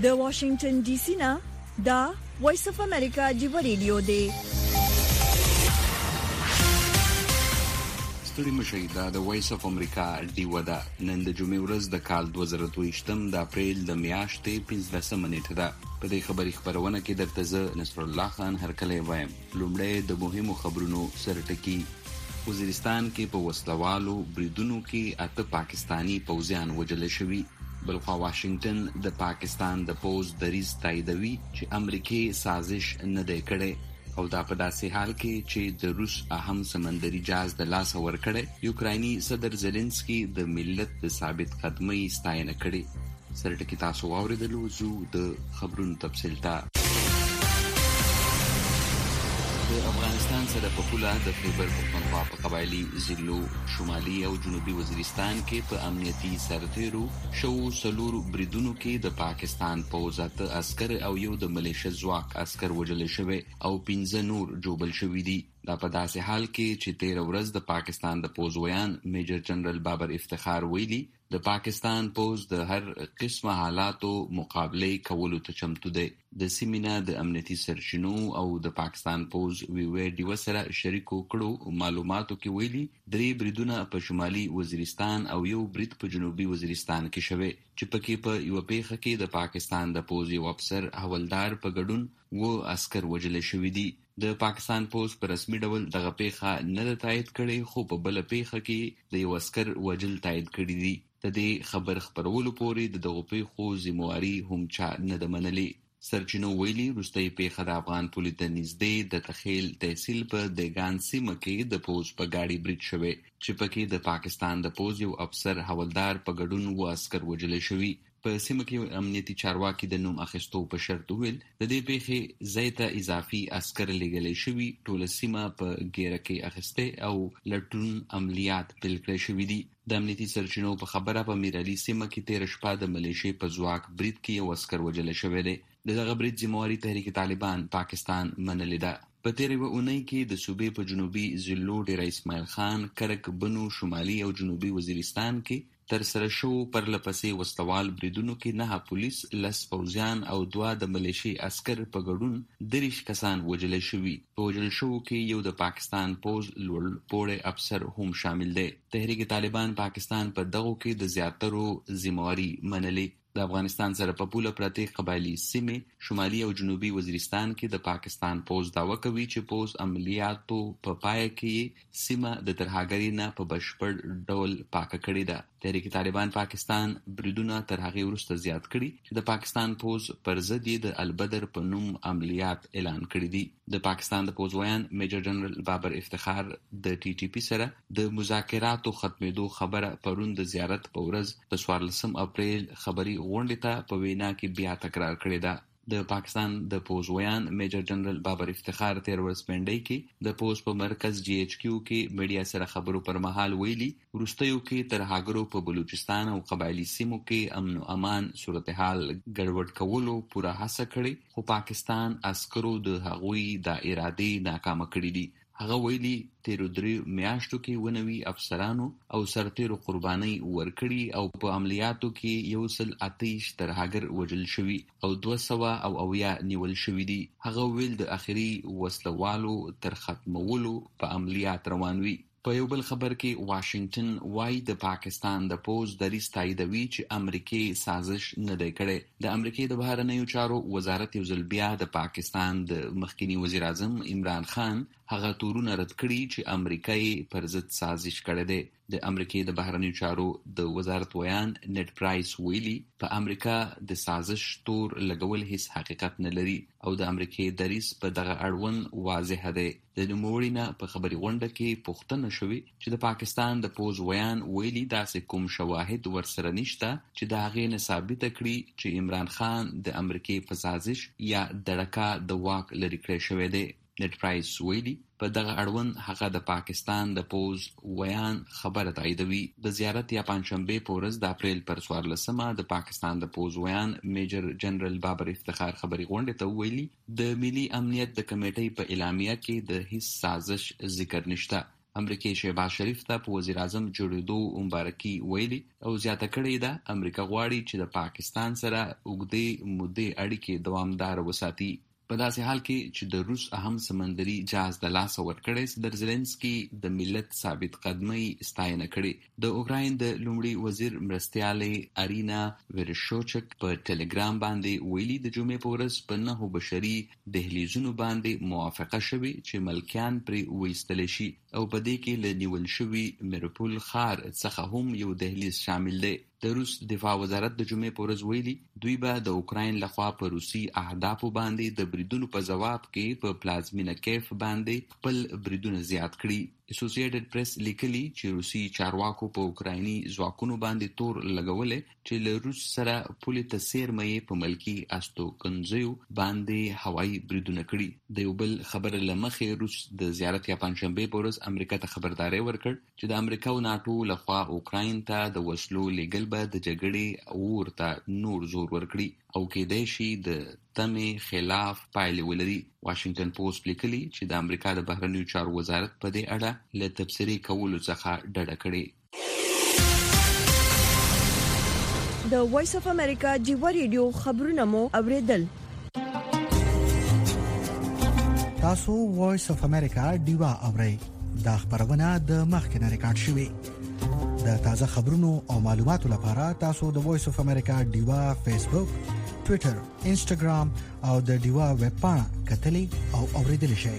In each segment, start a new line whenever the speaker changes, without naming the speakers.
د واشنگټن ډي سي نه دا وایس اف امریکا جیو ریډیو دی.
ستړي مشئ دا د وایس اف امریکا ډیو ده. نن د جمعې ورځ د کال 2023 د اپریل د میاشتې 15 نیټه ده. په دې خبرونه کې درته زه نصر الله خان هرکلی وایم. لومړی د مهمو خبرونو سرټکی. وزیرستان کې په وسلوالو بریدونو کې 8 پاکستانی پوځیان وژل شوي. بلخوا واشنگټن د پاکستان د پوځ دریځ تاییدوي چې امریکای سازش نه دی کړی، او دا په داسې حال کې چې د روس اهم سمندري جهاز د لاسه ورکړی. یوکرایني صدر زيلنسکي د ملت د ثابت قدمۍ ستاینه کړې. سرټکی تاسو واوریدلو. زو د خبرونو تفصیل ته. د افغانستان سره په پوله د خیبر پختونخوا په قبایلي ضلعو شمالي او جنوبي وزیرستان کې په امنیتي سرتیرو شو سلور بریدونو کې د پاکستان پوځ 8 عسكر او یو د ملیشه ځواک عسكر وژل شوی او 15 نور جوبل شوی دي. دا په داسې حال کې چې 13 ورځ د پاکستان د پوځ ویان میجر جنرال بابر افتخار ویلي د پاکستان پوځ د هر قسمه حالاتو مقابله کولو ته چمتو دی. د سیمینه د امنیتي سرچینو او د پاکستان پوځ ویډیو سره شریکو کړو معلوماتو کې ویلي 3 بریدونه په شمالي وزیرستان او یو برید په جنوبي وزیرستان کې شوه چې پکې په یو پیښه کې د پاکستان د پوځ یو افسر حوالدار په ګډون و عسكر وژل شوی دي. د پاکستان پوځ په رسمي ډول دغه پیښه نه تایید کړي، خو په بل پیښه کې د یو عسكر وژل تایید کړي دي. د دې خبر خبرولو پورې دغه پیښو ذمہواری هم چا نه د منلې. سرچینو ویلي وروستۍ پیښه د افغان پولې ته نږدې د تخیل تحصیل په دګان سیمه کې د پوځ په گاډي برید شوه چې پکې د پاکستان د پوځ یو افسر حوالدار په ګډون و عسكر وژل شوی. په سیمه کې امنیتي چارواکي د نوم اخیستو په شرط ویل د دې پیښې زیاته اضافي عسكر لګلې شوی. ټول سیمه په ګیره کې اخیسته او لټون عملیات پیل کړی شوی دي. د امنیتي سرچینو په خبره په میرالي سیمه کې 13 شپه د ملیشي په ځواک برید کې یو عسكر وژل شوی دی. دغه برید ذمہواری تحریک طالبان پاکستان منلې ده. په تیرې اونۍ کې د صوبې په جنوبي ضلعو ډیر اسماعیل خان، کرک، بنو، شمالي او جنوبي وزیرستان کې تر سره شو پرلپسې وسلوال بریدونو کې 9 پولیس، 10 پوځیان او 2 د ملیشي عسكر په ګډون 30 کسان وژل شوي. په وژل شو کې یو د پاکستان پوځ لوړ پوړی افسر هم شامل دی. تحریک طالبان پاکستان په دغه کې د زیاترو ذمہواری منلې. د افغانستان سره په پوله پرتې قبایلی سیمې شمالي او جنوبي وزیرستان کې د پاکستان پوځ داوا کوي چې پوځ عملیاتو په پای کې سیمه د ترهګرۍ نه په بشپړ ډول پاکه کړې ده. تحریک طالبان پاکستان بریدونه تر هغه وروسته زیات کړي چې د پاکستان پوځ پر ضد یې د البدر په نوم عملیات اعلان کړي دي. د پاکستان د پوځ ویان میجر جنرال بابر افتخار د ټي ټي پی سره د مذاکراتو ختمېدو خبره پرون د زیارت په ورځ د 14 اپریل خبري غونډې ته په وینا کې بیا تکرار کړی ده. د پاکستان د پوځ ویان میجر جنرال بابر افتخار 13 ورځ پنډۍ کې د پوځ په مرکز جی ایچ کیو کې میډیا سره خبرو پر مهال ویلي وروستیو کې ترهګرو په بلوچستان او قبایلی سیمو کې امن او امان صورتحال ګډوډ کولو پوره هڅه کړې، خو پاکستان عسکرو د هغوی د ارادې ناکامه کړې دي. هغه ویلي 13 میاشتو کې ونوي افسرانو او سرتیرو قرباني ورکړي او په عملیاتو کې 128 ترهګر وژل شوي او 200 نیول شوي دي. هغه ویل د اخري وسلوالو تر ختمولو په عملیات روان وي. په یو بل خبر کې واشنگټن وايي د پاکستان د پوځ دریځ تاییدوي چې امریکای سازش نه دی کړی. د امریکای د بهرنیو چارو وزارت یو ځل بیا د پاکستان د مخکنی وزیر اعظم عمران خان هغه تورونه رد کړي چې امریکای پر ضد سازش کړی دی. د امریکای د بهرنیو چارو د وزارت ویان نیټ پرایس ویلي په امریکا د سازش تور لګول هیڅ حقیقت نه لري او د امریکای دریځ په دغه اړوند واضح دی. د نوموړي نه په خبري غونډه کې پوښتنه شوې چې د پاکستان د پوځ ویان ویلي داسې کوم شواهد ورسره نشته چې د هغې نه ثابته کړي چې عمران خان د امریکای په سازش یا دړکا د واک لري کړی شوی دی. نیټ پرایس ویلي په دغه اړوند هغه د پاکستان د پوځ ویان خبره تاییدوي. د زیارت یا پنځشنبه په ورځ د اپریل پر 14 د پاکستان د پوځ ویان میجر جنرال بابر افتخار خبري غونډې ته ویلي د ملي امنیت د کمیټې په اعلامیه کې د هیڅ سازش ذکر نشته. امریکای شهباز شریف ته په وزیر اعظم جوړېدو مبارکي ویلي او زیاته کړې ده امریکا غواړي چې د پاکستان سره اوږدې مودې اړیکې دوامدار وساتي. په داسې حال کې چې د روس اهم سمندري جهاز د لاسه ورکړی صدر زيلنسکي د ملت ثابت قدمۍ ستاینه کړې. د اوکراین د لومړي وزیر مرستیالې ارینا ورشوچک په ټلګرام باندې ویلي د جمعې په ورځ په 9 بشري دهلیزونو باندې موافقه شوې چې ملکیان پرې وایستل شي او په دې کې له نیول شوي میروپول ښار څخه هم یو دهلیز شامل دی. د روس دفاع وزارت د جمعې په ورځ ویلي دوی به د اوکراین لخوا په روسي اهدافو باندې د بریدونو په ځواب کې په پلازمینه کیف باندې خپل بریدونه زیات کړي. اسوسییټډ پریس لیکلي چې روسي چارواکو په اوکرایني ځواکونو باندې تور لګولې چې له روس سره پولې ته څیرمه په ملکي استوګنځیو باندې هوایي بریدونه کړي. د یو بل خبر له مخې روس د زیارت یا پنځشنبې په ورځ امریکا ته خبرداری ورکړ چې د امریکا او ناتو لخوا اوکراین ته د وسلو لیږل به د جګړې اور ته نور زور ورکړي او کېدای شي د تمې خلاف پایلې ولري. واشنگټن پوسټ لیکلي چې د امریکا د بهرنیو چارو وزارت په دې اړه له تبصرې کولو څخه ډډه کړې.
د وایس اف امریکا جیو ریډیو خبرونه مو اوریدل.
تاسو وایس اف امریکا ډیوا اورئ. دا خبرونه د مخکنه ریکارډ شوې. د تازه خبرونو او معلوماتو لپاره تاسو د وایس اف امریکا ډیوا فیسبوک، ټوئیټر، انسټاګرام او د ډیوا ویب پاڼه کتلی او اوریدل شئ.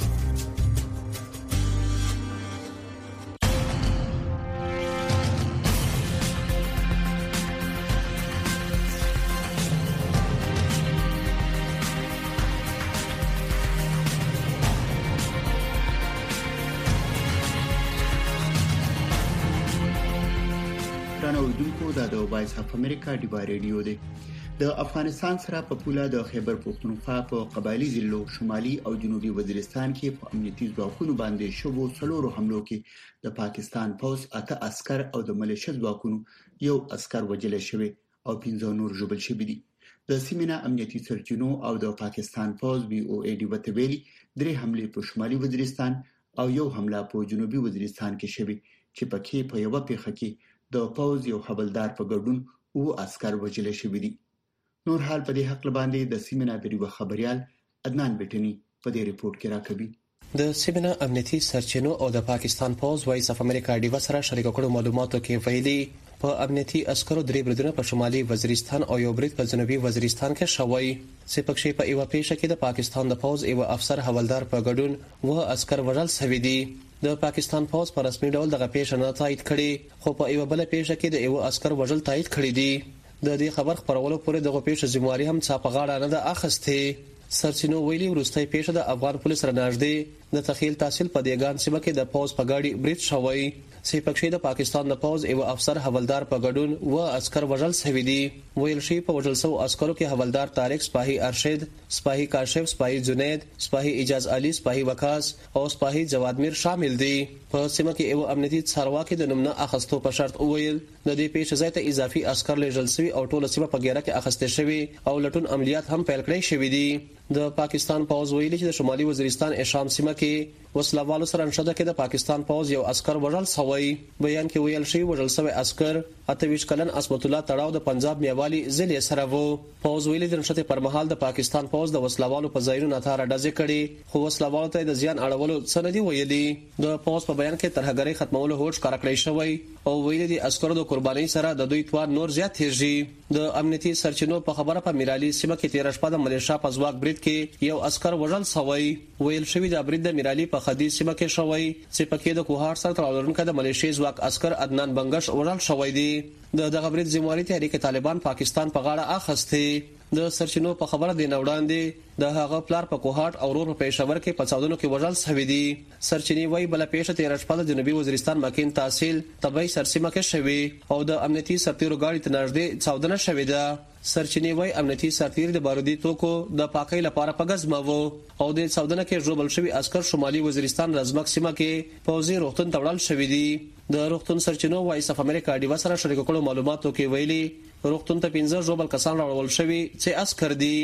د وایس اف امریکا ډیوا ریډیو دی. د افغانستان سره په پوله د خیبر پختونخوا په قبایلی ضلعو شمالي او جنوبي وزیرستان کې په امنیتي ځواکونو باندې شوو څلورو حملو کې د پاکستان پوز 8 عسكر او د ملیشیا ځواکونو یو عسكر وژل شوی او 15 نور ژوبل شوی دي. د سیمینه امنیتي سرچینو او د پاکستان پوز BOA دی وتویلي 3 حمله په شمالي وزیرستان او یو حمله په جنوبي وزیرستان کې شوی چې پکې په یو پیښه کې د پوز یو حوالدار په ګډون او عسكر وژل شوی دي. نور حال په دې حق باندې د سیمینه د خبريال عدنان بټنی په دې ریپورت کې راکوي.
د سیمینه امنیتي سرچینو او د پاکستان پوز وایس اف امریکا ډیوا سره شریک کړو معلوماتو کې ویلي په امنیتي عسکرو 3 بریدونه په شمالي وزیرستان او یو برید په جنوبي وزیرستان کې شوی. سپکشي په ایوا پیښه کې د پاکستان د پوز ایوا افسر حوالدار په ګډون و عسكر وژل شوی دي. د پاکستان پوز په رسمي ډول دغه پیښه نه تایید کړي خو په ایوا بل پیښه کې د ایوا عسكر وژل تایید کړي دي. د دې خبر خبرولو پورې دغه پیښه ذمہواری هم څا په غاړه نه ده اخیسته. سرچینو ویلي وروستۍ پیښه د افغان پولیس سره نږدې د تخیل تحصیل په دیګان سیمه کې د پوز په گاډي برید شوی. سپکشي د پاکستان د پوز ایو افسر حوالدار په ګډون و عسكر وژل شوی دي. ویل شي په وژل شو عسکرو کې حوالدار طارق سپاهي ارشد، سپاهي کاشف، سپاهي جنید، سپاهي اجاز علي، سپاهي وقاص او سپاهي جواد میر شامل دي. په سیمه کې ایو امنیتي څارواکي د نومنه اخستو په شرط ویل د دې پیښې ځای ته اضافي عسكر لېږل شوي او ټول سیمه په ګیره کې اخسته شوی او لټون عملیات هم پیل کړی شوی دي. د پاکستان پوز ویلي چې د شمالي وزیرستان اشام سیمه کې وسلوالو سره انشده کې د پاکستان پوز یو عسكر وژل شوی. بیان کې ویل شي وژل شوی عسكر 28 کلن اسمت الله تړاو د پنجاب میوالي ضلع سره وو. پوز ویلي د انشده پر مهال د پاکستان پوز د وسلوالو په ځایونو ناتاره ډزې کړي خو وسلوالو ته د زیان اړولو سندي ویلي. د پوز په بیان کې ترهګرۍ ختمولو هوډ ښکار کړی شوی او ویلي دي عسکرو د قربانۍ سره د دوی توان نور زیات تیږي. د امنیتي سرچینو په خبره په میرالي سیمه کې 13 شپه د ملیشیا په ځواک برید کې یو عسكر وژل شوی. ویل شوی د برید د میرالي په خدي سیمه کې شوی چې پکې د کوهار سره تړاو لرونکي د ملیشیا ځواک عسكر عدنان بنگش وژل شوی دی. دغه برید ذمہواری تحریک طالبان پاکستان په غاړه اخیسته. د سرچینو په خبره دی نوړاندې د هغه پلار په کوهاټ او ورور په پېښور کې په څاودنو کې وژل شوی دی. سرچینی وای بل پیښه 13 شپه د جنوبي وزیرستان مکین تحصیل تبعی سرسیمه کې شوی او د امنیتي سرتیرو گاډي ته نږدې څاودنه شوې ده. سرچینی وای امنیتي سرتیر د بارودي توکو د پاکۍ لپاره په غزمه وو او د څاودنه کې ژوبل شوی عسكر شمالي وزیرستان رزمک سیمه کې پوځي روغتون تړل شوی دی. د روغتون سرچینو وایس اف امریکا ډیوا سره شریک کړو معلوماتو کې ویلي روغتون ته 15 ژوبل کسان راوړل شوی چې عسكر دي.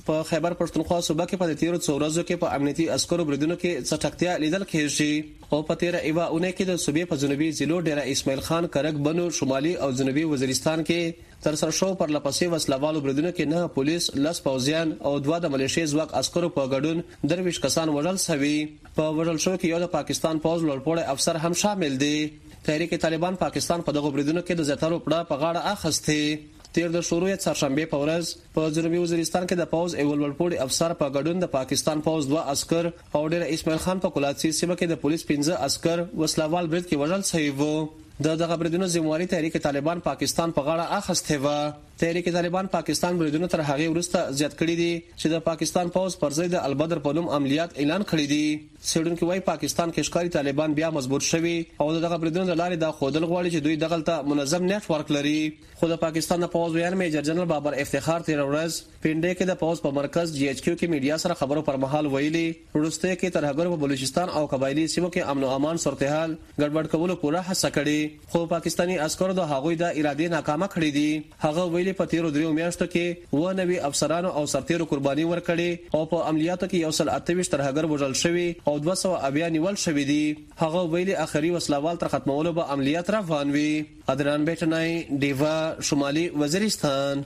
په خیبر پښتونخوا صوبه کې په تیرو څو ورځو کې په امنیتي عسکرو بریدونو کې څټکتیا لیدل کېږي او په تیر ایوا اونۍ کې د صوبې په جنوبي ضلعو ډیره اسماعیل خان کرک بنو شمالي او جنوبي وزیرستان کې تر سره شو پر لپسې وسلوالو بریدونو کې نه پولیس لس پوځیان او دوه د ملیشي ځواک عسکرو په ګډون درویش کسان وژل شوي په وژل شو کې یو د پاکستان پوځ لوړپوړی افسر هم شامل دی تحریک طالبان پاکستان په دغه بریدونو کې د زیاترو پړه په غاړه اخیسته تیر د شروع څهارشنبه په ورځ په جنوبي وزیرستان کې د پوز ایول ولپوړي افسر په ګډون د پاکستان پوز 2 عسكر او ډیر اسماعیل خان په کولاتسي سیمه کې د پولیس 15 عسكر وسلوال برید کې وژل شوی وو دغه بریدونو ذمہواری تحریک طالبان پاکستان په غاړه اخیسته و تحریک طالبان پاکستان بریدونو تر هغه وروسته زیات کړی دي چې د پاکستان پوز پر ضد البدر په نوم عملیات اعلان کړی دي سیډونکو وايي پاکستان کې ښکاری طالبان بیا مضبوط شوي او دغه بریدونو د لارې د خودل غواړي چې دوی دغلته منظم نیټ ورک لري خو د پاکستان د پوز ویان میجر جنرال بابر افتخار تیر ورځ پینډې کې د پوز په مرکز جی ایچ کیو کې میډیا سره خبرو پر مهال ویلي ورسته کې تر هغه په بلوچستان او قبایلی سیمو کې امن او امان صورتحال ګډوډ کولو پوره هڅه کړې خو پاکستاني عسکرو د هغوی د اراده ناکامه کړې دي هغه ویلي په تیرو دریو میاشتو کې و نوي افسرانو او سرتیرو قرباني ورکړي او په عملیاتو کې 128 تر هغه وژل شوی او 200 نیول شوی دي هغه ویلي اخري وسلوال تر ختمولو به عملیات روان وي ادران بیٹنای دیوا شمالي وزیرستان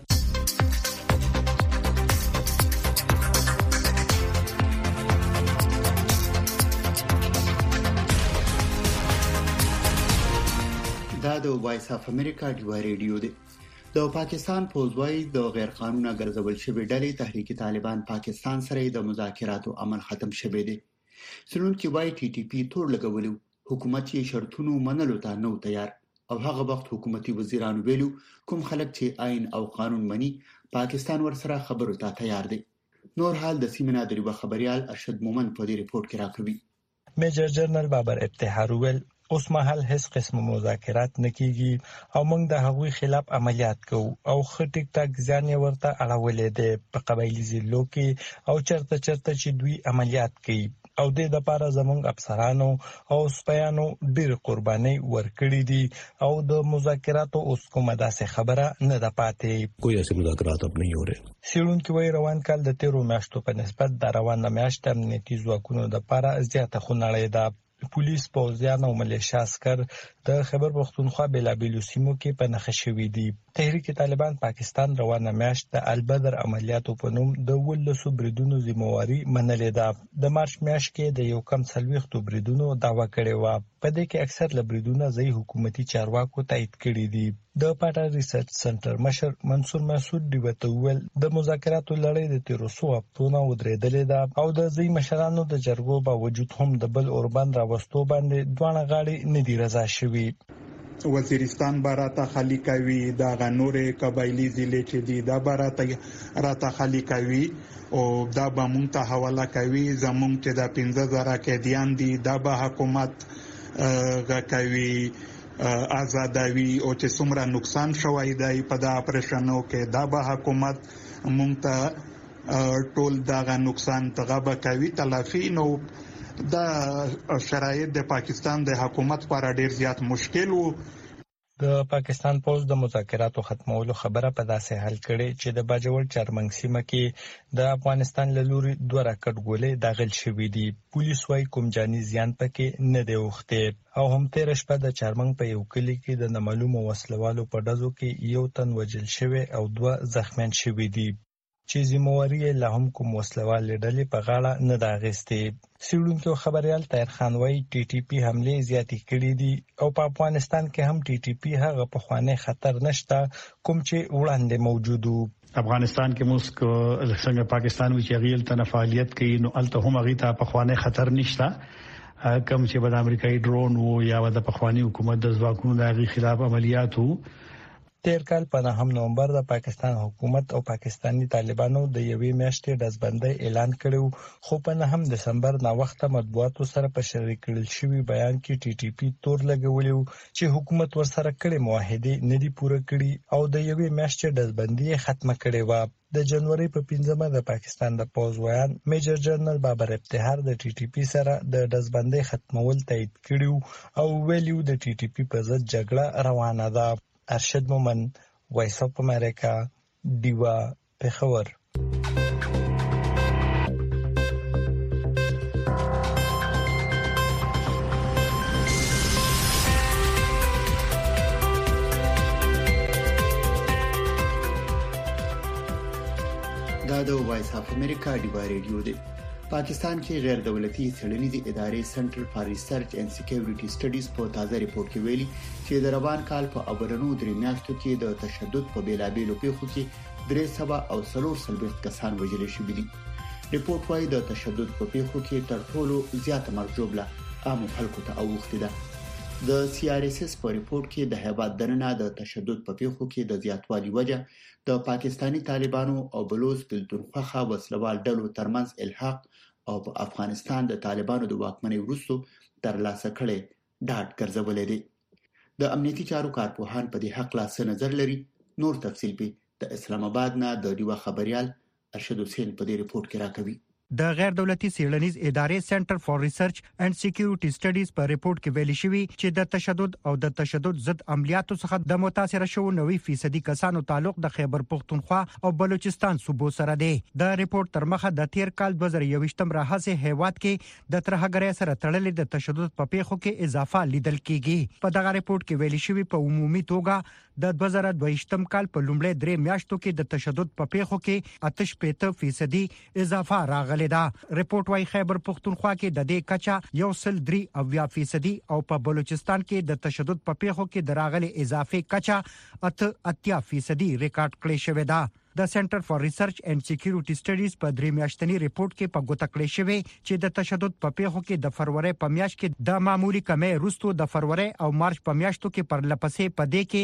دا د وایس اف امریکا ډیوا ریډیو دی د پاکستان پوزوي د غیر قانوني ګرځول شوی ډلې تحریک طالبان پاکستان سره د مذاکراتو عمل ختم شوی دی سلونکي وايي ټي ټي پی تور لګولو حکومت یې شرطونو منلو ته نو تیار او هغه وخت حکومتي وزیرانو ویلو کوم خلک چې آئین او قانون مني پاکستان ورسره خبرو ته تیار دی نور حال د سیمه نادری خبريال ارشد مومن په دې ریپورت کې راکوي
میجر جنرال بابر افتخار ویل اوس مهال هیڅ قسم مذاکرات نکېږي او موږ د هغوی خلاف عملیات کوو او خټیک تاک ځان ورته اړولې ده په قبایلی ضلعو کې او چرته چې دوی عملیات کوي او د لپاره زمونږ افسرانو او سپیانو ډېر قرباني ورکړي دي او د مذاکراتو اوس کومه داسې خبره نه ده پاتې
کوئی ایسے مذاکرات اب نہیں ہو رہے
سیړونکو وی روان کال د تیرو میاشتو په نسبت د روان میاشت امنیتي ځواکونو د لپاره زیاته خونړۍ ده پولیس پوځیان او ملیشیا عسكر د خیبر پښتونخوا بلابلو سیمو کې په نخښه شوي دي تحریک طالبان پاکستان روانه میاشت د البدر عملیاتو په نوم د ولسو بریدونو ذمہواری منلې ده د مارچ میاشت کې د یو کم 40 بریدونو داوا کړې و په دې کې اکثر لبریدونه ځای حکومتي چارواکو تایید کړي دي د پاټا ریسرچ سنټر مشر منصور مسعود دی وتول د مذاکراتو لړۍ د 1300 هفتونو ودرېدلې ده او د ځای مشرانو د جرګو باوجود هم د بل اوربان راوستو باندې دوه غاړي نه دی رضا شوی
وزیرستان باراته خالی کوي دا غنورې قبایلی ضلع چې دي دا باراته راته خالی کوي او دا به مونږ ته حواله کوي زمونږ چې دا 15000 قیدیان دي دا به حکومت کوي آزادوي او چې څومره نقصان شوی دی په دا اپریشنو کې دا به حکومت مونږ ته ټول دا نقصان تغه کوي تلافي نو دا شرایط د پاکستان د حکومت لپاره ډیر زیات مشکل وو
د پاکستان پوز د مذاکراتو ختمولو خبره په داسې حل کړي چې د باجوړ چرمنګ سیمه کې د افغانستان له لوري دوه راکټ ګولې داخل شوې دي پولیس وايي کوم جاني زیان پکې نه دی وخته او هم تیر شپه د چرمنګ په یو کلی کې د نامعلومو وسلوالو په ډزو کې یو تن وژل شوی او دوه زخمیان شوي دي چې ذمہواری له هم کوم وسلوال ډلې په غاړه نه دا غستې سیړونکو خبريال طاهر خان وايي ټي ټي پی حمله زیاتې کړې دي او په افغانستان کې هم ټي ټي پی هغه په خوانه خطر نشته کوم چې وړاندې موجودو
افغانستان کې موږ څنګه پاکستان وی چې غیل تن فعالیت کوي نو الته هم غیته په خوانه خطر نشته کوم چې د امریکایي ډرون وو یا د پخوانی حکومت د ځواکونو د غي خلاف عملیات وو
تیر کال په 9 نومبر د پاکستان حکومت او پاکستانی طالبانو د یوې میاشتې ډزبندۍ اعلان کړو خو په 9 دسمبر نا وخت مطبوعاتو سره په شریک کړل شوی بیان کې ټي ټي پی تور لګولیو چې حکومت ورسره کړي معاهده نه دی پوره کړي او د یوې میاشتې ډزبندۍ ختمه کړي و د جنوري په 15مه د پاکستان د پوز ویان میجر جنرال بابر افتخار د ټي ټي پی سره د ډزبندۍ ختمول تایید کړي او ویلیو د ټي ټي پی په ضد جګړه روانه ده ارشد مومن وایس اف امریکا دیوا پېښور
د وایس اف امریکا ډیوا ریډیو دی. پاکستان کې غیر دولتي څېړنیزې ادارې سنټر فار ریسرچ اینڈ سکیورټي سټډیز په تازه ریپورت کې ویلي چې د روان کال په اولنو 3 میاشتو کې د تشدد په بیلابېلو پیښو کې 340 کسان وژل شوي دي. ریپورت وايي د تشدد په پیښو کې تر ټولو زیاته مرګ جوړه عام خلکو ته اوښتې ده. د CRSS په ریپورت کې د هیواد دننه د تشدد په پیښو کې د زیاتوالي وجه د پاکستانی طالبانو او بلوچ پښتونخوا وسلوال ډلو ترمنځ الحاق او په افغانستان د طالبانو د واکمنۍ وروسته ترلاسه کړي ډاډ ګرځولې دي. د امنیتي چارو کارپوهان په دې حق لا څه نظر لري. نور تفصیل به د اسلام آباد نه د ډیوا خبريال ارشد حسین په دې ریپورت کې راکوي.
د غیر دولتي څېړنیز ادارې سنټر فار ریسرچ اینڈ سکیورټي سټډیز په ریپورت کې ویلي شوی چې د تشدد او د تشدد ضد عملیاتو څخه د متاثر شوو 90% کسانو تعلق د خیبر پختونخوا او بلوچستان صوبو سره دی. د ریپورت تر مخه د تیر کال 2021 راهیسې هیواد کې د ترهګرۍ سره تړلې د تشدد په پیښو کې اضافه لیدل کیږي. په دغه ریپورت کې ویلي شوی په عمومي توګه د 2022 کال په لومړۍ 3 میاشتو کې د تشدد په پیښو کې 88% اضافه راغلی ده. ریپورت وايي خیبر پختونخوا کې د دې کچا 1.3% او په بلوچستان کې د تشدد په پیښو کې د راغلي اضافه کچا 88% ریکارډ کړی شوی ده. د سنټر فار ریسرچ اینڈ سکیورټي سټډیز په 3 میاشتنی ریپورت کې په ګوته کړی شوی چې د تشدد په پیښو کې د فروری په میاشت کې د معمولی کمې وروسته د فروری او مارچ په میاشتو کې پر لپسې په دې کې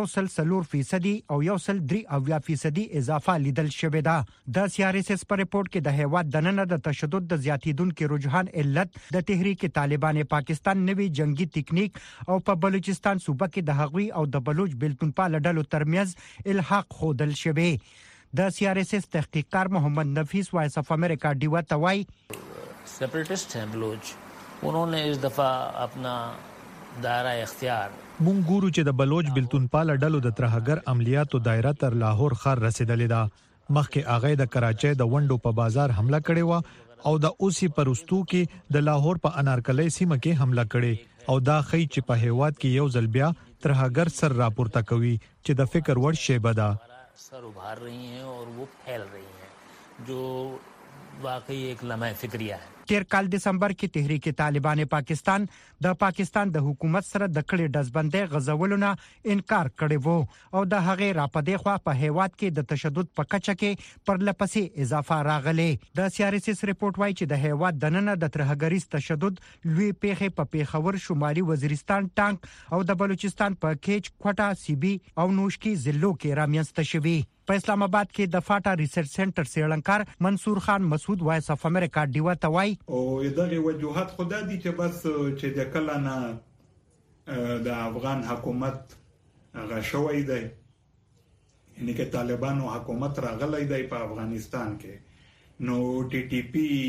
1.4% او 1.3% اضافه لیدل شوی ده. د CRSS په ریپورت کې د هیواد دننه د تشدد د زیاتیدونکو رجحان علت د تحریک طالبان پاکستان نوي جنگي ټیکنیک او په بلوچستان صوبه کې د هغوی او د بلوچ بلتونپال ډلو ترمنځ الحاق خودل شوی. د CRSS تحقیقکار محمد نفیس وایس اف امریکا ډیوا توای
separatist हैं बलोच, उन्होंने इस दफा अपना दायरा اختیار
مونږ ګورو چې د بلوچ بلتونپال ډلو د ترهګر عملیاتو دایره تر لاهور ښار رسیدلې ده. مخکې هغه د کراچۍ د ونډو په بازار حمله کړې و او د اوسي پرستو کې د لاهور په انارکلۍ سیمه کې حمله کړې او دا خی چې په هیواد کې یو ځل بیا ترهګر سر راپورته کوي چې د فکر وړ شی بدا
सर उभार रही हैं और वो फैल रही हैं, जो वाकई एक लम्हा फिक्रिया है.
تیر کال دسمبر کې تحریک طالبان پاکستان د پاکستان د حکومت سره د کړې دزبندۍ غزولو نه انکار کړی وو او د هغې راپدې خوا په هیواد کې د تشدد په کچه کې پر لپسې اضافه راغلی. د CRSS ریپورت وايي چې د هیواد دننه د ترهګریز تشدد لوی پیښې په پیښور شمالي وزیرستان ټانک او د بلوچستان په کیچ کوټا سیبي او نوشکی ضلعو کې رامنځته شوي. په اسلام آباد کې د فاټا ریسرچ سنټر څېړنکار منصور خان مسعود وایس اف امریکا ډیوا توای
او دغه وجوهات خدا دي چې بس چې د کله نه د افغان حکومت غشوي دی، یعنی کې طالبانو حکومت راغلی دی په افغانستان کې، نو TTP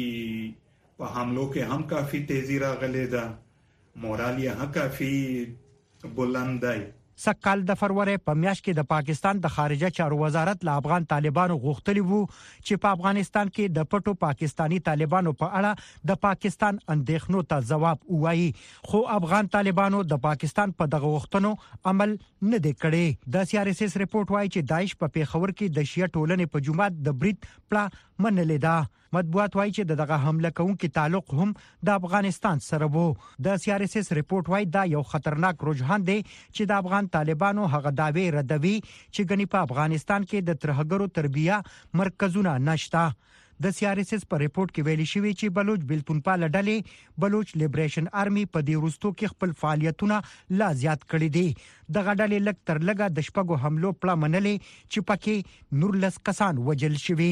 په حملو کې هم کافي تیزی راغلی ده، مورال یې هم کافي بلند دی.
سکهال د فروری په میاشت کې د پاکستان د خارجه چارو وزارت له افغان طالبانو غوښتلی وو چې په افغانستان کې د پټو پاکستانی طالبانو په اړه د پاکستان اندېښنو ته ځواب ووایي، خو افغان طالبانو د پاکستان په دغه غوښتنو عمل نه دی کړی. د CRSS ریپورت وايي چې داعش په پیښور کې د شیعه ټولنې په جماعت د برید پلا منلې ده. مطبوعات وايي چې دغه حمله کوونکي تعلق هم د افغانستان سره وو. د CRSS ریپورت وايي دا یو خطرناک رجحان دی چې د افغان طالبانو هغه دعوی ردوي چې غني په افغانستان کې د ترهګرو تربیه مرکزونه نشته. د CRSS په ریپورت کې ویلي شوی چې بلوچ بلتونپال ډلې بلوچ لیبریشن آرمي په دې وروستو کې خپل فعالیتونه لا زیات کړي دي. دغه ډلې لږ تر لږه د شپږو حملو پلا منلې چې پکې 19 کسان وژل شوي.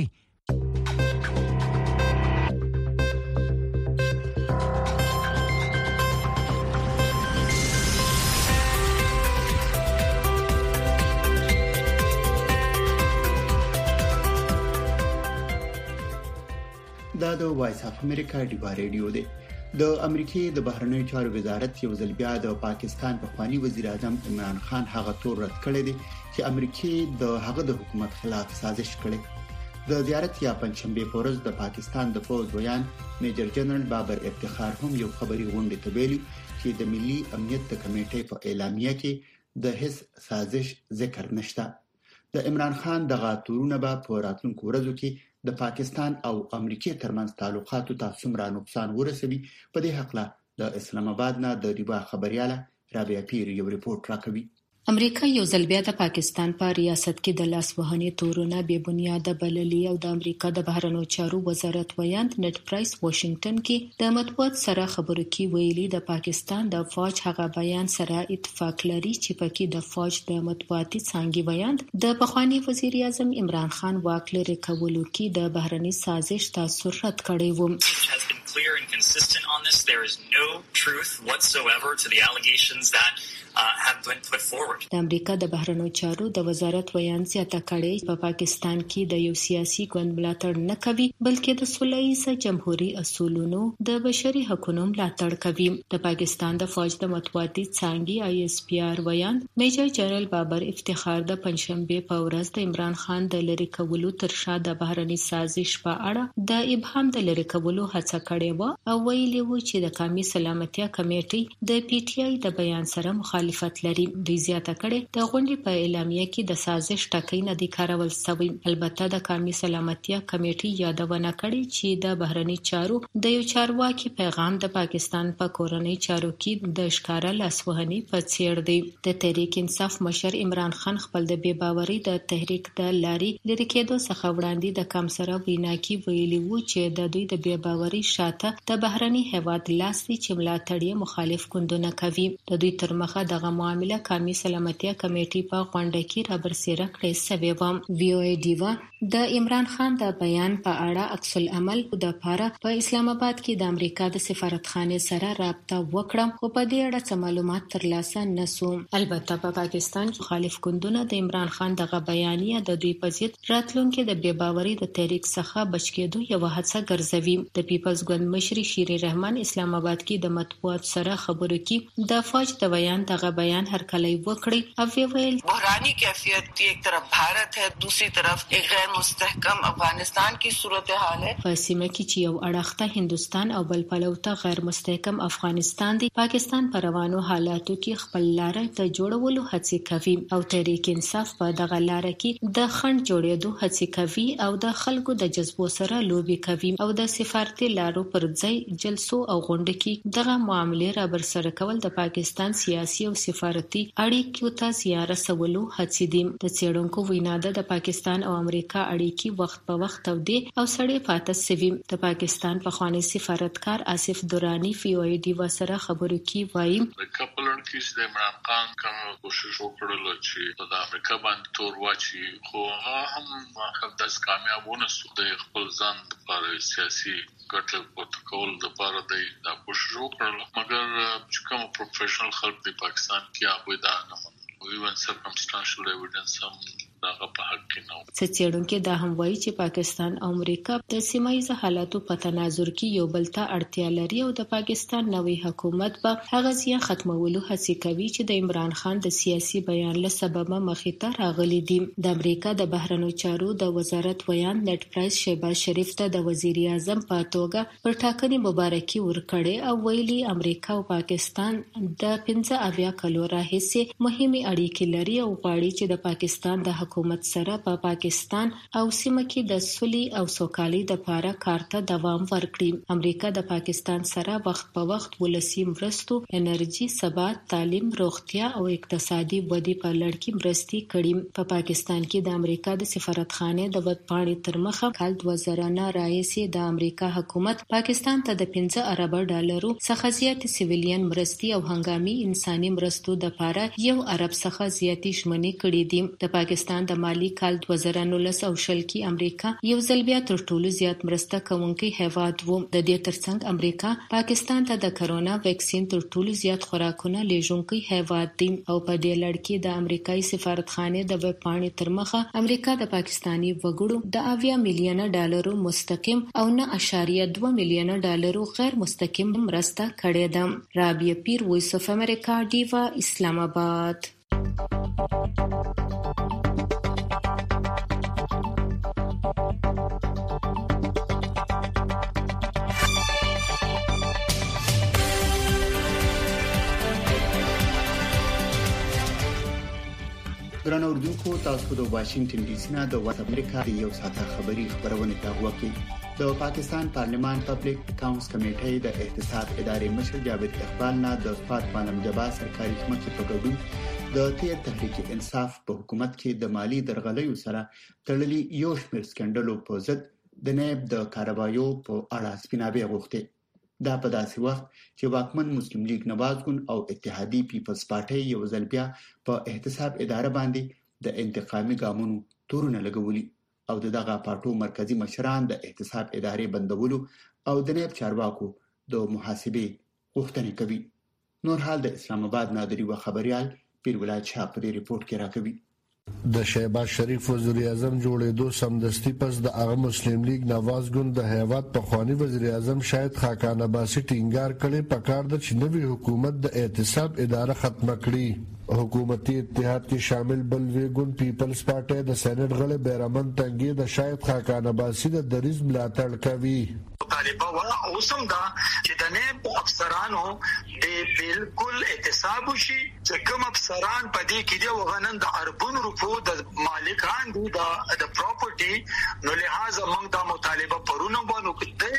دا د وایس اف امریکا ډیوا ریډیو دی. د امریکای د بهرنیو چارو وزارت یو ځل بیا د پاکستان پخوانی وزیر اعظم عمران خان هغه تور رد کړی دی چې امریکای د هغه د حکومت خلاف سازش کړي. د زیارت یا پنځشنبه په ورځ د پاکستان د فوج ویان میجر جنرال بابر افتخار هم یو خبري غونډه ته ویلي چې د ملي امنیت د کمیټې په اعلامیه کې د هیڅ سازش ذکر نشته. د عمران خان دغه تورونه به په راتلونکو ورځو کې د پاکستان او امریکای ترمنځ تعلقاتو ته څومره نقصان ورسوي. په دې حق له د اسلام آباد نه د ریوا خبرياله رابعه پیر یو ریپورت راکوي.
امریکا یو ځل بیا د پاکستان په ریاست کې د لاس وهنې تورونه بې بنیاده بللي او د امریکا د بهرنیو چارو وزارت ویاند نت پرایس واشنگټن کې د مطبوعات سره خبرو کې ویلي د پاکستان د فوج هغه بیان سره اتفاق لري چې پکې د فوج د مطبوعاتي څانګې ویاند د پخوانی وزیر اعظم عمران خان واک لري کولو کې د بهرني سازش تاثر رد کړی و.
Clear and consistent on this. There is no truth whatsoever to the allegations that have been put forward.
د امریکا د بهرنیو چارو د وزارت ویاند زیاته کړي په پاکستان کې د یو سیاسي ګوند ملاتړ نه کوي بلکې د سوله ییز جمهوریت اصولونو د بشري حقوقو ملاتړ کوي. د پاکستان د فوج د مطبوعاتي څانګې ISPR ویاند میجر جنرال بابر افتخار د پنځشنبه په ورځ د عمران خان د لری کولو تر شا د بهرني سازش په اړه د ابهام د لری کولو هڅه کړې و او ویلي و چې د قومي سلامتیا کمیټې د PTI د بیان سره مخالفت لري. دوی زیاته کړي د غونډې په اعلامیه کې د سازش ټکی نه دی کارول شوی. البته د قومي سلامتیا کمیټې یادونه کړې چې د بهرني چارو د یو چارواکي پیغام د پاکستان په کورنۍ چارو کې د ښکارا لاسوهنې په څیر دی. د تحریک انصاف مشر عمران خان خپل د بې باورۍ د تحریک د لارې لري کېدو څخه وړاندې د کمسره وینا کې ویلي وو چې د دوی د بې باورۍ شاته د بهرني هیواد لاس دی چې ملاتړ مخالف ګوندونه کوي. د دوی تر مخه دغه معامله قومي سلامتیا کمیټې په غونډه کې رابرسېره کړې شوې و. VOA ډیوا د عمران خان د بیان په اړه عکس العمل د پاره په اسلام آباد کې د امریکا د سفارتخانې سره رابطه وکړم خو په دې اړه څه معلومات ترلاسه نشو. البته په پاکستان کې مخالف ګوندونه د عمران خان دغه بیانیه د دوی په ضد راتلونکي د بې باورۍ د تحریک څخه بچ کېدو یو هڅه ګرځوي. د پیپلز ګوند مشر شیر رحمان اسلام آباد کې د مطبوعات سره خبرو کې د فوج د بیان دغه بیان هرکلی وکړي او ویل
بحرانی کیفیت کی ایک طرف بھارت ہے دوسری طرف ایک غیر مستحکم افغانستان کی صورتحال ہے.
په سیمه کې چې یو اړخته هندستان او بل پلوته غیر مستحکم افغانستان دی پاکستان په روانو حالاتو کې خپل لارې ته جوړولو هڅې کوي او تحریک انصاف په دغه لارې کې د خنډ جوړېدو هڅې کوي او د خلکو د جذبو سره لوبي کوي او د سفارتي لارو پر ځای جلسو او غونډو کې دغه معاملې را برسره کول د پاکستان سیاسي او سفارتي اړیکو ته زیان رسولو هڅې دي. د څېړونکو وینا ده د پاکستان او امریکا اړیکې وخت په وخت تودې او سړې پاتې شوي. د پاکستان پخوانی سفارتکار آصف درانی VOA ډیوا سره خبرو کې وایي
د کپلن کې د عمران خان کوم کوشش وکړل چې د امریکا باندې تور واچي خو هغه هم داس کامیاب ونه شو. د خپل ځان لپاره سیاسي ګټه پورته کول لپاره د کوشش وکړل مګر چې کوم پروفیشنل خلک د پاکستان کې هغه دا نه منل. even circumstantial evidence دغه په حق کې نو.
څېړونکو دا هم وایي چې پاکستان او امریکا د سیمایي حالاتو په تناظر کې یو بل ته اړتیا لري او د پاکستان نوې حکومت به هغه ځای ختمولو هڅه کوي چې د عمران خان د سیاسي بیان له سببه مخې ته راغلي دي. د امریکا د بهرنیو چارو د وزارت ویاند نت پرایس شهباز شریف ته د وزیر اعظم په توګه پر ټاکنې مبارکي ورکړې او ویلي امریکا او پاکستان د 15 کلو راهیسې مهمه اړیکې لري او غواړي چې د پاکستان د حکومت سره په پاکستان او سیمه کې د سولې او سوکالۍ لپاره کار ته دوام ورکړي. امریکا د پاکستان سره وخت په وخت ولسی مرستو، انرژي، ثبات، تعلیم، روغتیا او اقتصادي ودې په لړ کې مرستې کړي. په پاکستان کې د امریکا د سفارتخانې د وټپاڼې تر مخه کال 2000 راهیسې د امریکا حکومت پاکستان ته د 15 ارب ډالرو څخه زیات سیویلین مرستې او هنګامي انساني مرستو لپاره 1 ارب څخه زیاتې شمنې کړې دي. د پاکستان د مالی کال 2019 او شل کې امریکا یو ځل بیا تر ټولو زیات مرسته کوونکی هیواد و. د دې ترڅنګ امریکا پاکستان ته د کرونا ویکسین تر ټولو زیات خوراکونه لیږونکی هیواد دی او په دې لړ کې د امریکایي سفارتخانې د ویبپاڼې تر مخه امریکا د پاکستانی وګړو د 80 میلیونه ډالرو مستقیم او 9.2 میلیونه ډالرو غیر مستقیم مرسته کړې ده. رابعه پیر، وایس اف امریکا، ډیوا، اسلام آباد.
ګران اوردونکو تاسو د واشنگټن ډي سي نه د وایس امریکا د یو ساعته خبری خبرونه تاغوا کې د پاکستان پارلمان پبلک اکاونټس کمیټې د احتساب ادارې مشر جاوید اقبال نه د صفات پانم جبا سرکاري خدمت په ګډون د تیر تحریک انصاف په حکومت کې د مالی درغلیو سره تړلي یو شمېر سکندلو په ضد د نائب د کاروایو په اړه سپیناوي غوښتي. دا په داسې وخت چې واکمن مسلم لیگ نواز ګوند او اتحادی پیپلز پارټي یو ځل بیا په احتساب اداره باندې د انتقامي ګامونو تورونه لګولي او دغه پارټو مرکزی مشران د احتساب ادارې بندولو او د نائب چارواکو د محاسبه غوښتنه کوي. نور حال د اسلام آباد نادری و خبريال پیر ولایت شاه په ریپورت کې راکوي.
د شهباز شریف وزیر اعظم جوړېدو سمدستي پس د هغه مسلم لیگ نواز ګوند د هیواد په خواني وزیر اعظم شاهد خاقان عباسي ټینګار کړي په کار د چنوي حکومت د احتساب اداره ختم کړي. حکومتي اتحاد کې شامل بل وی ګوند پیپلز پارټي د سېنات غړي بیرمن تنګي د شاهد خاقان عباسي د دریز ملاتړ کوي.
طالبه وا اوسم دا چې د نائب افسرانو د بالکل احتساب شي چې کوم افسران پدې کې دی وغنن د اربون روپو د مالکان دي د پراپرټي نو لہذا موږ دا مطالبه پرونه وانه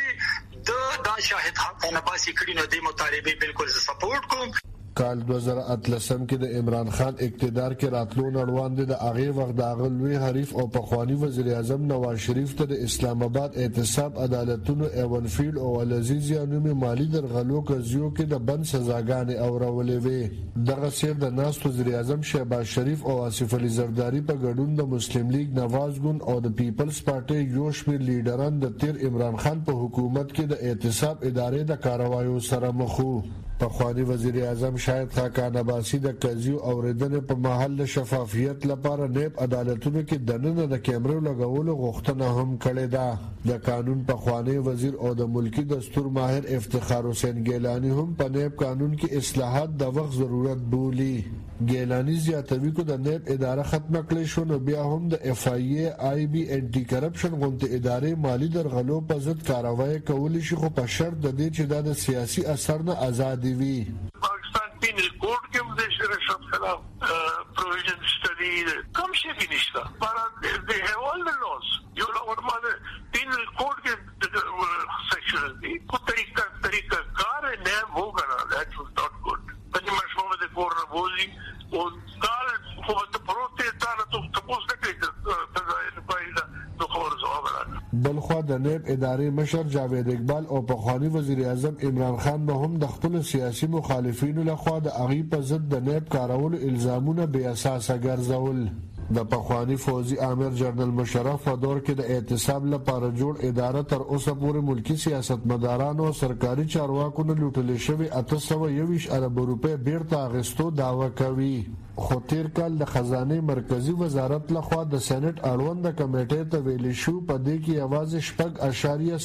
کړه د شاهد خاقان عباسي کړي نو د مطالبه بالکل سپورټ کوم.
کال 2013 کې د عمران خان اقتدار کې راتلو نړوان دي د هغه وخت د اغلوي حریف او پخوانی وزیر اعظم نواز شریف ته د اسلام آباد احتساب عدالتونو ایونفیل او العزیز یانومي مالی درغلو کزیو کې د بند سزاګانې اورولې وي. دغه سیر د ناس وزیر اعظم شهباز شریف او آصف علي زرداری په ګډون د مسلم لیگ نواز ګوند او د پیپلز پارټي یو شمېر لیډران د تیر عمران خان په حکومت کې د احتساب ادارې د کاروایو سره مخ وو. پخوانی وزیر اعظم شاهد خاقان عباسي د قضیو اوریدنې په محل شفافیت لپاره نیب عدالتونو کې دننه د کیمرو لګولو غوښتنه هم کړې ده. د قانون پخوانی وزیر او د ملکی دستور ماهر افتخار حسین ګیلانی هم په نیب قانون کې اصلاحات د وخت ضرورت بولی. ګیلانی زیاتوي کو د نیب اداره ختمه کړې شو نو بیا هم د اف آی ای آی بی انټي کرپشن غونډه ادارې مالی درغلو په ضد کاروایی کولی شي خو په شرط د دې چې د سیاسي اثر نه آزاد وي.
پاکستان پینل کوډ کې هم د شرف خلاف پروویژن سټډي کم شي نشته پر د هیوال لوز یو لورمانه پینل کوډ کې سیکشن دي په طریقه کار نه وګڼل that was not good. پنځه مشموله د کور راوځي او کال خو ته پروت ته تاسو نه کوي ته پایله د خبر زوابره.
بلخوا د نیب ادارې مشر جاوید اقبال او پخوانی وزیر اعظم عمران خان به هم د خپل سیاسي مخالفینو لخوا د اغي په ضد د نیب کارولو الزامونه بې اساسه ګرځول. د پخوانی فوزي امیر جنرال مشرف په دور کې د احتساب لپاره جوړ اداره تر اوسه پورې ملکی سیاستمدارانو او سرکاري چارواکو نه لوټل شوی 821 ارب روپے بیرته اغستو داوا کوي. خو تیر کال د خزانه مرکزی وزارت لخوا د سېنات اړوند کمیټې ته ویل شو په دې کې اواز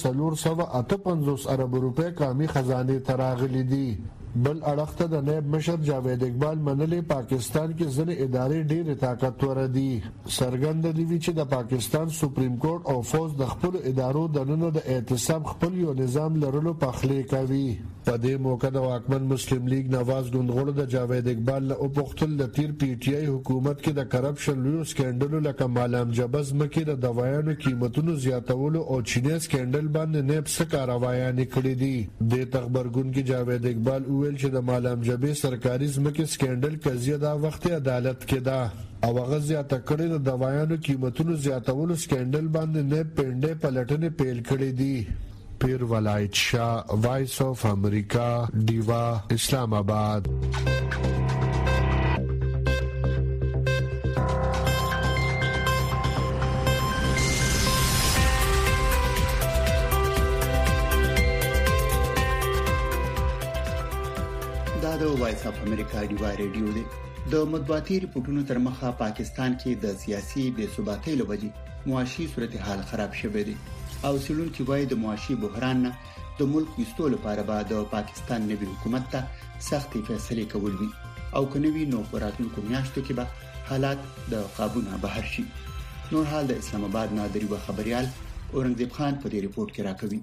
4.458 ارب روپے کامي خزانه تراغلي دي. بل اړخته د نائب مشر جاوید اقبال منلې پاکستان کې ځنې ادارې ډېر طاقتور دي. سرګند دي چې د پاکستان سپریم کورټ او فوز د خپل ادارو دننه د احتساب خپل یو نظام لرلو پخلی کوي. په دې موقع د واکمن مسلم لیگ نواز ګوند غړو د جاوید اقبال له اوپختل د تیر پی ټی آی حکومت کې د کرپشن لوی سکندلو لکه مالام جبز مکه د دوايانو قیمتونو زیاتولو او چینه سکندل باندې نیب سکاروایان کړی دي. د تخبرګون کې جاوید اقبال ویل چې د مالام جبې سرکاري ځمکې سکندل قضیه دا وخت عدالت کې ده او هغه زیاته کړې د دوايانو قیمتونو زیاتولو سکندل باندې نه پنده پلټنې پیل کړې دي. پیر ولایت شاه وایس اف امریکا دیوا اسلام آباد.
د وایس اف امریکا دیوا ریډیو دی. د مطبوعاتي ریپورتونو تر مخه پاکستان کې د سیاسي بې ثباتۍ لوجې معاشي صورتحال خراب شوی دی او سیلونکي وایي د معاشي بحران نه د ملک وستو لپاره به د پاکستان نوي حکومت ته سختې فیصلې کول وي او کنوي نو راتلونکو میاشتو کې به حالات د قابو نه بهر شي. نور حال د اسلام آباد نادری و خبريال اورنګزیب خان په دې ریپورت کې راکوي.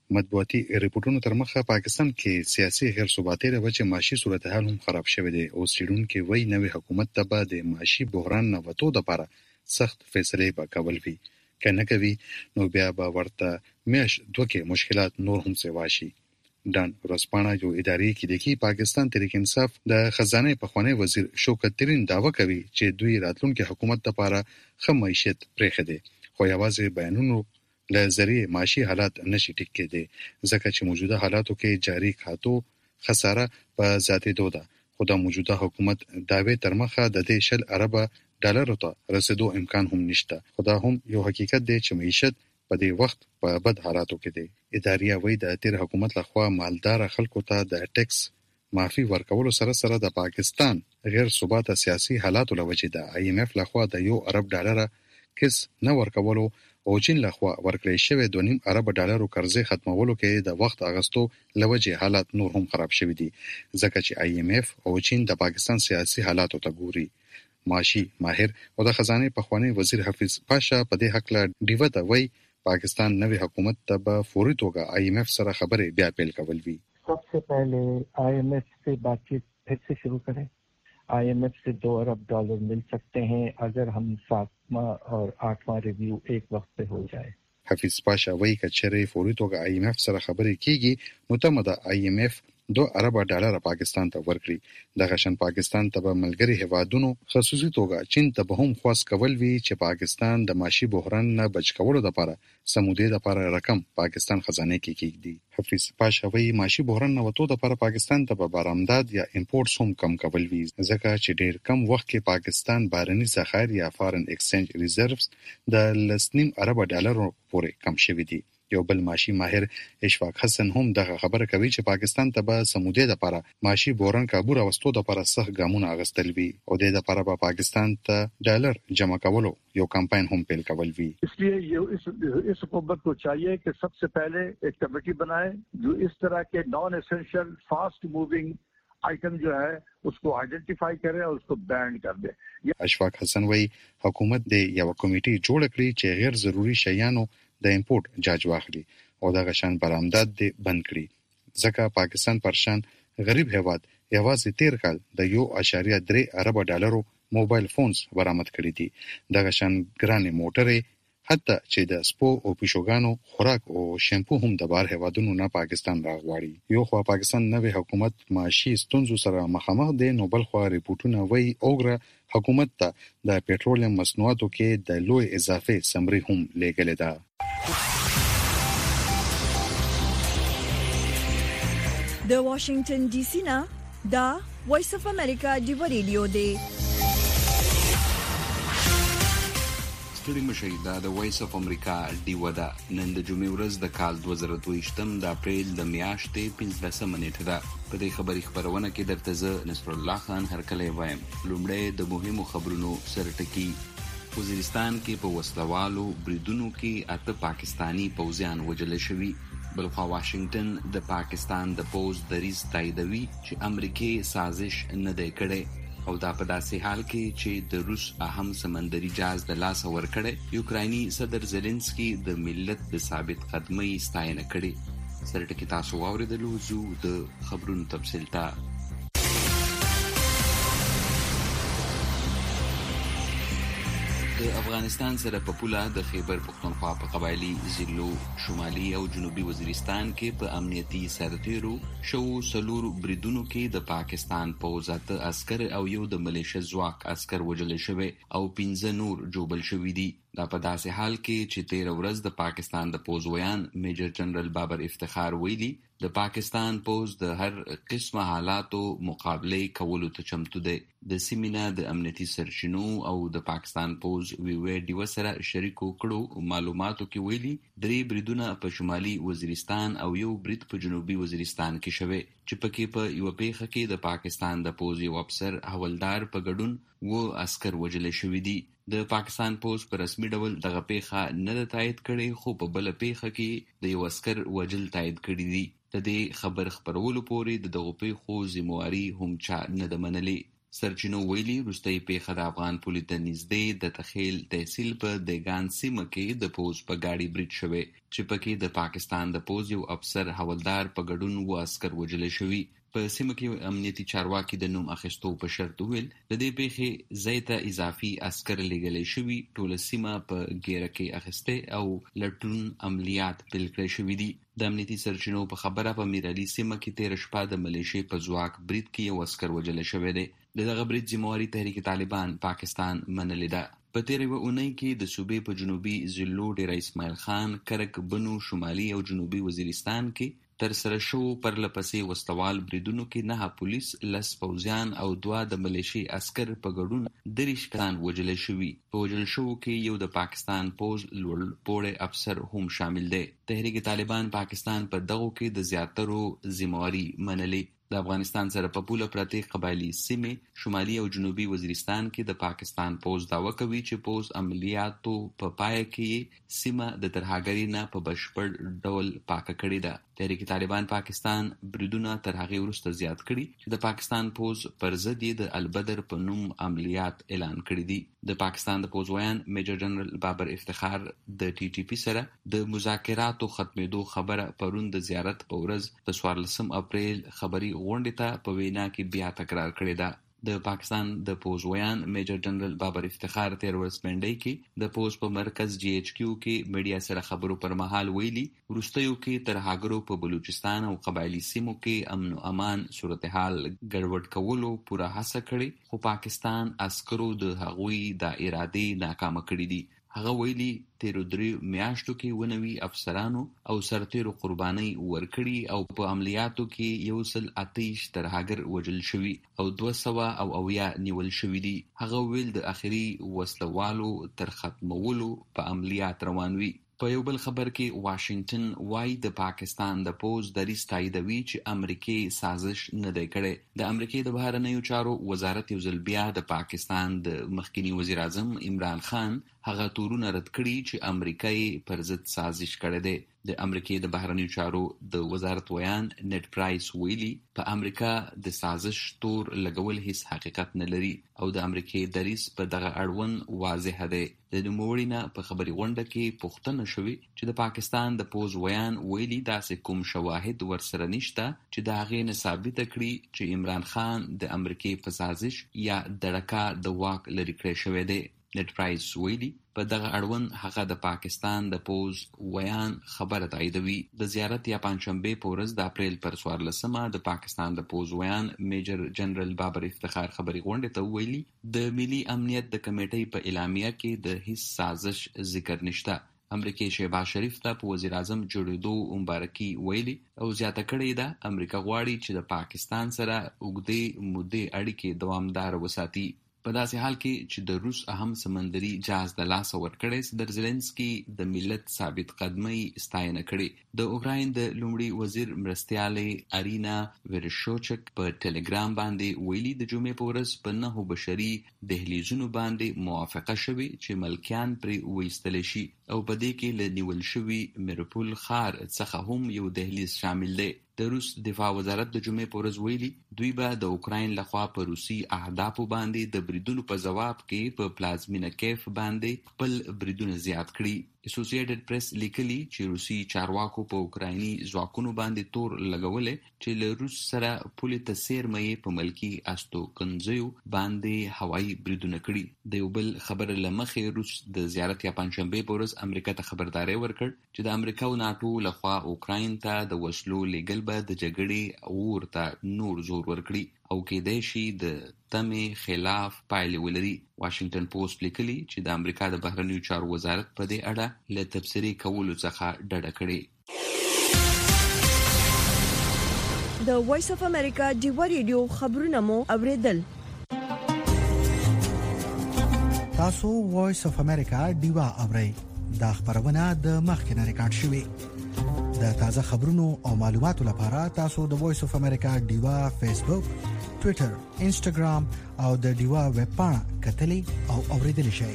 مطبوعاتي ریپورتونو تر مخه پاکستان کې سیاسي غیر ثباتي د وجه معاشي صورتحال هم خراب شوی دی او څېړونکو وایي نوې حکومت ته به د معاشي بحران نه وټو لپاره سخت فیصله وکول وي کنه کوي نو بیا به ورته میاش دوه مشکلات نور هم سیوا شي. ډان ورسپانا یو اداري کې د پاکستان تحریک انصاف د خزانه پخوانی وزیر شوکت ترین داوا کوي چې دوی راتلونکي حکومت لپاره ښه معیشت پرېښه دي خو یوازې بیانونو له ذریعہ معاشي حالات نشي ټیک کېدي ځکه چې موجوده حالاتو کې جاری کاتو خساره په ذاتي دوده خو د موجوده حکومت داوی تر مخه د 10 ارب ډالر ته رسیدو امکان هم نشته خو دا هم یو حقیقت دی چې معیشت په دې وخت په بد حالاتو کې دی. اداري وایي د تیر حکومت لخوا مالدار خلکو ته د ټیکس معافي ورکولو سره د پاکستان غیر ثبات سیاسي حالاتو لوجه د IMF لخوا د 1 ارب ډالر کس نه ورکولو او چین لخوا ورکړی شوی 2.5 ارب ډالر قرضې ختمولو کې د وخت اغستو لوجه حالات نور هم خراب شوی دي ځکه چې IMF او چین د پاکستان سیاسي حالاتو ته ګوري. معاشي ماهر او د خزانه پخوانی وزیر حفیظ پاشا په دې حق له ډیوه ته وایي पाकिस्तान नवी हुकूमत तब फौरी तौर IMF सरा खबरें भी अपील कवल भी.
सबसे पहले IMF से बातचीत फिर से शुरू करें. IMF से 2 अरब डॉलर मिल सकते हैं अगर हम 7वां और 8वां रिव्यू एक वक्त पे हो जाए.
حفیظ پاشا وایي چې فوري توګه IMF سره خبرې کیږي نو تمه IMF 2 ارب ډالر پاکستان ته ورکړي. د غشن پاکستان ته ملګری هوادونو خصوصي توګه چین ته به هم خاص کول وی چې پاکستان د معاشي بحران نه بچ کولو لپاره سمودي لپاره رقم پاکستان خزانه کې کیږي. حفیظ پاشا وایي معاشي بحران نه وټو لپاره پاکستان ته به بارامداد یا امپورټس هم کم کول وی ځکه چې ډیر کم وخت کې پاکستان بهرني ذخایر یا فارن ایکسچینج ریزرவ்ز د 1.5 ارب ډالر پورې کم شوي دي. یو بل معاشي ماهر اشفاق حسن هم دغه خبره کوي چې پاکستان ته به سمودي لپاره معاشي بحران کابو راوستو لپاره سخت ګامونه اخیستل وي او د لپاره به پاکستان ته ډالر جمع کولو یو کمپاین هم پیل کول وی.
इसलिए इस हुकूमत को चाहिए कि सबसे पहले एक कमेटी बनाए जो इस तरह के non essential fast moving item जो है उसको आइडेंटिफाई करे और उसको बैन कर दे.
اشفاق حسن وایي حکومت د یو کمیټي جوړ کړي چې غیر ضروري شیانو د امپورټ جاج واخلي او د غشن برآمدات دې بند کړي ځکه پاکستان پرشان غریب هیواد یوازې 13 کال د 1.3 ارب ډالرو موبایل فونز برآمد کړي دي. د غشن ګرانې موټرې حتی چې د سپو او پښوګانو خوراک او شیمپو هم د بار هیوادونو نه پاکستان راغواړي. یو خو پاکستان نوې حکومت معاشي ستونزو سره مخامخ دی نو بل خو ریپورتونه وایي اوګره حکومت ته د پېټرولیم مصنوعاتو کې د لوی اضافه سمري هم لګلې ده.
د واشنگټن ډي سي نه دا وایس اف امریکا دی ریډیو دی.
ستړي مشي دا د وایس اف امریکا دی ودا نن د جمعې ورځ د کال 2023 د اپریل د میاشتې 15 نیټه ده. په دې خبري خبرونه کې درته زه نصر الله خان هرکلی وایم. لومړی د مهمو خبرونو سرټکی. وزیرستان کې په وسلوالو بریدونو کې 8 پاکستانی پوځیان وژل شوي. بلخوا واشنگټن د پاکستان د پوز دریز تاییدوي چې امریکای سازش نه دی کړی او دا په داسې حال کې چې د روس اهم سمندري جهاز د لاس ورکړی یوکرایني صدر زيلنسکي د ملت د ثابت قدمۍ ستاینه کړې. سرټکی تاسو واوریدلو زو د خبرونو تفصیل ته. د افغانستان سره په پوله د خیبر پختونخوا په قبایلی ضلعو شمالي او جنوبي وزیرستان کې په امنیتي سرتیرو شو سلور بریدونو کې د پاکستان پوځات عسكر او یو د ملیشه ځواک عسكر وژل شوی او 15 نور جوبل شوی دي. دا په داسې حال کې چې 13 ورځ د پاکستان د پوځویان میجر جنرال بابر افتخار ویلي د پاکستان پوځ د هر قسمه حالاتو مقابله کولو ته چمتو دی. د سیمینه د امنیتي سرچینو او د پاکستان پوځ ویډیو سره شریکو کړو معلوماتو کې ویلي 3 بریدونه په شمالي وزیرستان او یو برید په جنوبي وزیرستان کې شوه چې پکې په یو پیښه کې د پاکستان د پوځ یو افسر حوالدار په ګډون و عسكر وژل شوی دي. د پاکستان پوځ په رسمي ډول دغه پیښه نه تایید کړي خو په بل پیښه کې د یو عسكر وژل تایید کړي دي. د دې خبر خبرولو پورې دغه پیښو ذمہواری هم چا نه د منلې. سرچینو ویلي وروستۍ پیښه د افغان پولې ته نږدې د تخیل تحصیل په دیګان سیمه کې د پوز په ګاډي برید شوی چې پکې د پاکستان د پوز یو افسر حوالدار په ګډون و عسكر وژل شوي. په سیمه کې امنیتي چارواکي د نوم اخیستو په شرط ویل د دې پیښې ځای ته اضافي عسكر لېږلی شوي، ټوله سیمه په ګیره کې اخیسته او لټون عملیات پیل کړی شوي دي. د امنیتي سرچینو په خبره په میرعلي سیمه کې تیر شپه د ملیشې په ځواک برید کې یو عسكر وژل شوی دی. دغه برید ذمہواري تحریک طالبان پاکستان منلې ده. په تیرې اونۍ کې د صوبې په جنوبي ضلعو ډېر اسماعیل خان، کرک، بنو، شمالي او جنوبي وزیرستان کې تر سره شو پر لپسې وسلوال بریدونو کې 9 پولیس، 10 پوځیان او 2 د ملیشې عسكر په ګډون 30 کسان وژل شوي. په وژل شو کې یو د پاکستان پوز لوړ پوړی افسر هم شامل دی. تحریک طالبان پاکستان په دغو کې د زیاترو ذمہواري منلې. د افغانستان سره په پوله پرتې قبایلی سیمې شمالي او جنوبي وزیرستان کې د پاکستان پوز دعوه کوي چې پوز عملیاتو په پای کې سیمه د ترهګرۍ نه په بشپړ ډول پاکه کړې ده. تحریک طالبان پاکستان بریدونه تر هغې وروسته زیات کړي چې د پاکستان پوز پر ضد یې د البدر په نوم عملیات اعلان کړي دي. د پاکستان د پوز ویان میجر جنرال بابر افتخار د ټي ټي پی سره د مذاکراتو ختمېدو خبره پرون د زیارت په ورځ د 14 اپریل خبري غونډې ته په وینا کې بیا تکرار کړې ده. د پاکستان د پوز ویان میجر جنرال بابر افتخار تیر ورځ منډي کې د پوز په مرکز جی ایچ کیو کې میډیا سره خبرو پر مهال ویلي وروستیو کې ترهګرو په بلوچستان او قبایلی سیمو کې امن او امان صورتحال ګډوډ کولو پوره هڅه کړې، خو پاکستان عسکرو د هغوی د ارادې ناکامه کړې دي. هغه ویلي تیرو 3 میاشتو کې 90 افسرانو او سرتیرو قرباني ورکړي او په عملیاتو کې 128 ترهګر وژل شوي او 200 نیول شوي دي. هغه ویل د اخري وسلوالو تر ختمولو په عملیات روان وي. په یو بل خبر کې واشنگټن وايي د پاکستان د پوز دریځ تاییدوي چې امریکای سازش نه دی کړی. د امریکای د بهرنیو چارو وزارت یو ځل بیا د پاکستان د مخکنی وزیر اعظم عمران خان هغه تورونه رد کړي چې امریکای پر ضد سازش کړی دی. د امریکای د بهرنیو چارو د وزارت ویان نیټ پرایس ویلي په امریکا د سازش تور لګول هیڅ حقیقت نه لري او د امریکای دریځ په دغه اړوند واضح دی. د نوموړي نه په خبري غونډه کې پوښتنه شوې چې د پاکستان د پوز ویان ویلي داسې کوم شواهد ورسره نشته چې د هغې نه ثابته کړي چې عمران خان د امریکای په سازش یا دړکا د واک لري کړی شوی دی. نیټ پرایس ویلي په دغه اړوند هغه د پاکستان د پوز ویان خبره تاییدوي. د زیارت یا پنځشنبه په ورځ د اپریل پر 14 د پاکستان د پوز ویان میجر جنرال بابر افتخار خبري غونډې ته ویلي د ملي امنیت د کمیټې په اعلامیه کې د هیڅ سازش ذکر نشته. امریکای شهباز شریف ته په وزیر اعظم جوړېدو مبارکي ویلي او زیاته کړې ده امریکا غواړي چې د پاکستان سره اوږدې مودې اړیکې دوامدار وساتي. په داسې حال کې چې د روس اهم سمندري جهاز د لاسه ورکړی صدر زيلنسکي د ملت ثابت قدمۍ ستاینه کړې. د اوکراین د لومړي وزیر مرستیالې ارینا ورشوچک په ټلګرام باندې ویلي د جمعې په ورځ په 9 بشري دهلیزونو باندې موافقه شوې چې ملکیان پرې وایستل شي او په دې کې له نیول شوي میرپول ښار څخه هم یو دهلیز شامل دی. د روس دفاع وزارت د جمعې په ورځ ویلي دوی به د اوکراین لخوا په روسي اهدافو باندې د بریدونو په جواب کې په پلازمینه کیف باندې خپل بریدونه زیات کړي. اسوسییټډ پریس لیکلي چې روسي چارواکو په اوکرایني ځواکونو باندې تور لګولې چې له روس سره پولې ته څیرمه په ملکی استوګنځیو باندې هوایي بریدونه کړي. د یو بل خبر لمخې روس د زیارت یا پنځشنبه په ورځ امریکا ته خبرداري ورکړ چې د امریکا او ناتو لخوا اوکراین ته د وسلو لیږل به د جګړې اور ته نور زور ورکړي او کېدای شي د تمې خلاف پایلې ولري. واشنگټن پوسټ لیکلي چې د امریکا د بهرنیو چارو وزارت په دې اړه له تبصرې کولو څخه ډډه کړې.
د وایس اف امریکا ډیوا ریډیو خبرونه مو اوریدل.
تاسو وایس اف امریکا ډیوا اورئ. دا خبرونه د مخکنه ریکارډ شوې. د تازه خبرونو او معلوماتو لپاره تاسو د وایس اف امریکا ډیوا فیسبوک، ټوئیټر، انسټاګرام او د ډیوا ویب پاڼه کتلې او اوریدلې شئ.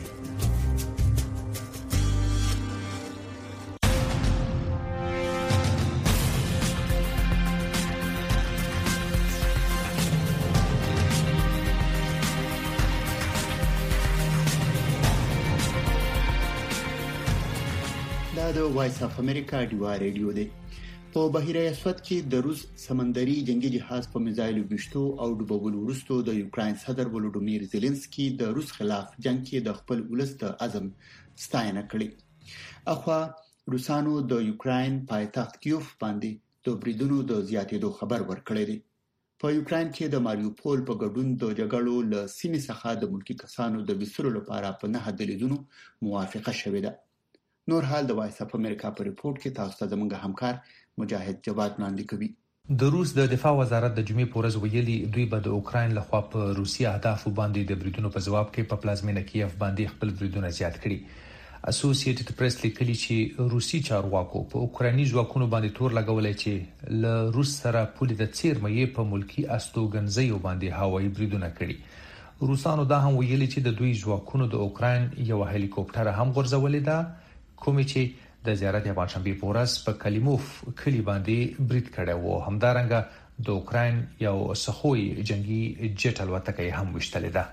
دا د وایس اف امریکا ډیوا ریډیو دی. په بحیره اسود کې د روس سمندري جنگي جهاز په میزایل وشتو او ډوبولو وروسته د یوکرين صدر ولودیمیر زيلنسکي د روس خلاف جنگ کې د خپل ولس د عزم ستاینه کړې. اخوا روسانو د یوکرين پایتخت کیوف باندې د بریدونو د زیاتېدو خبر ورکړی دی. په یوکرين کې د ماریوپول په ګډون د جګړو له سیمې څخه د ملکی کسانو د وسلو لپاره په 9 دلیلونو موافقه شوې ده. نور حال د وایس اف امریکا په ریپورت کې تاسو ته زموږ همکار مجاهد جواد وړاندې کوي.
د روس د دفاع وزارت د جمعې په ورځ ویلي دوی به د اوکرين لخوا په روسي اهدافو باندې د بریدونو په جواب کې په پلازمینه کیف باندې خپل بریدونه زیات کړي. اسوسییټډ پریس لیکلي چې روسي چارواکو په اوکراني ځواکونو باندې تور لګولای چې له روس سره پولې د څیرمې په ملکی استوګنځي باندې هوایي بریدونه کړي. روسانو دا هم ویلي چې د دوی ځواکونو د اوکرين یو هلیکوپټر هم غورځولې ده کوم چې د زیارت پنځشنبه په ورځ په کلیموف کلی باندې برید کړی و. همدارنګه د اوکرين یو سخوي جنگي جټ الوتکه هم وشتلې ده.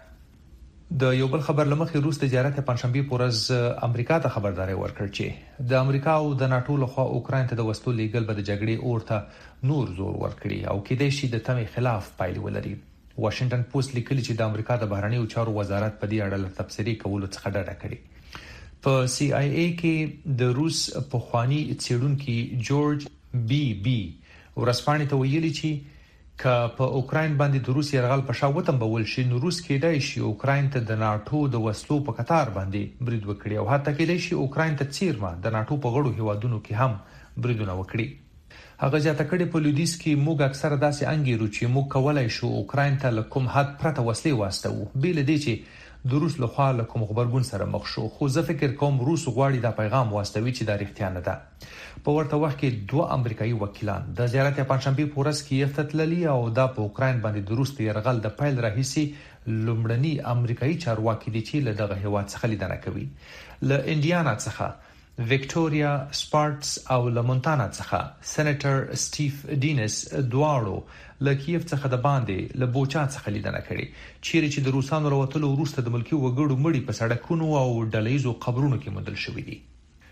د یو بل خبر لمخې روس د زیارت پنځشنبه په ورځ امریکا ته خبرداري ورکړ چې د امریکا او د ناتو لخوا اوکرين ته د وسلو لیږل به د جګړې اورته نور زور ورکړي او کېدای شي د تمې خلاف پایلې ولري. واشنگټن پوسټ لیکلي چې د امریکا د بهرنیو چارو وزارت په دې اړه تبصرې کولو څخه ډډه کړې. په سی آی ای کې د روس پخوانی څېړونکي جورج بی بی ورسپانې ته ویلي چې ک په اوکرين باندې د روس يرغل په شاوتم بول شي نو روس کېدای شي اوکرين ته د ناتو د وسلو په قطار باندې برید وکړي او حتی کېدای شي اوکرين ته چیرمه د ناتو په غړو هیوادونو کې هم بریدونه وکړي. هغه ځاته کړي په لودیس کې موږ اکثره داسې انګیرو چې موږ کولای شو اوکرين ته لکم حد پرته وسلې واستو بیل دي چې د روس لخوا له کوم خبرګون سره مخ شو. خو زه فکر کوم روس غواړي دا پیغام واستوي چې دا رښتیا نه ده. په ورته وخت کې 2 امریکایي وکیلان د زیارت پنځشنبه په ورځ کې یفتتللی او دا په اوکرين باندې د روس د يرغل د پیل راهیسي لومړني امریکایي چارواکي دي چې له دغه هیواد څخه لیدنه کوي. له انډیانا څخه وکټوريا سپارټس او له مونتانا څخه سېنیټر سټیف ډینس دواړو له کیف څخه د باندې له بوچا څخه لیدنه کړي چیرې چې د روسانو وروتلو وروسته د ملکی وګړو مړي په سړکونو او ډلهیزو قبرونو کې موندل شوې دي.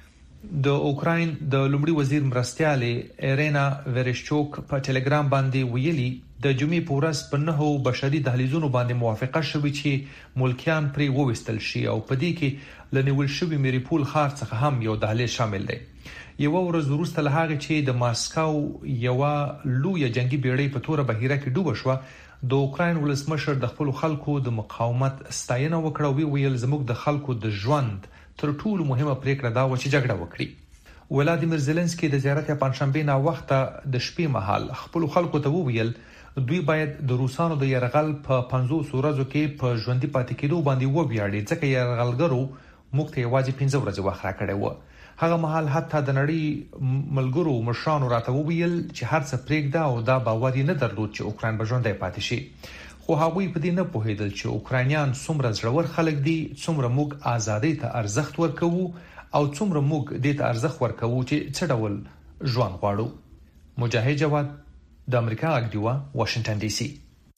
د اوکرين د لومړي وزیر مرستياله ایرینا ورشچوک په ټلګرام باندې ویلي د جمعې په ورځ په 9 بشري دهلیزونو باندې موافقه شوې چې ملکیان پرې ووستل شي او په دې کې لنیول شوی میریپول ښار څخه هم یو دهلیز شامل دی. یو ورځ وروسته له هغه چې د ماسکو یو لوی جنگي بیړۍ په توره بهیره کې ډوب شو د اوکرين ولسمشر د خپل خلکو د مقاومت ستاینه وکړه او ویل زموږ د خلکو د ژوند تر ټولو مهمه پریکړه دا و چې جګړه وکړي. ولادیمیر زيلنسکي د زیارت پنځشنبه نا وخت د شپې مهال خپل خلکو ته وویل دوی باید د روسانو د يرغل په 500 ورځو کې په ژوندۍ پاتې کېدو باندې وویاړي ځکه يرغلګرو موږ ته یوازې 15 ورځې وخت راکړی و. هغه مهال حتی د نړۍ ملګرو مشرانو راته وویل چې هر څه پرېږده او دا باور نه درلود چې اوکرين به ژوندۍ پاتې شي. خو هغوی په دې نه پوهیدل چې اوکرانیان څومره زړور خلک دي، څومره موږ ازادۍ ته ارزښت ورکوو او څومره موږ دې ته ارزښت ورکوو چې څه ډول ژوند غواړو. مجاهد جواد د امریکا اګډیوا واشنگټن ډي سي.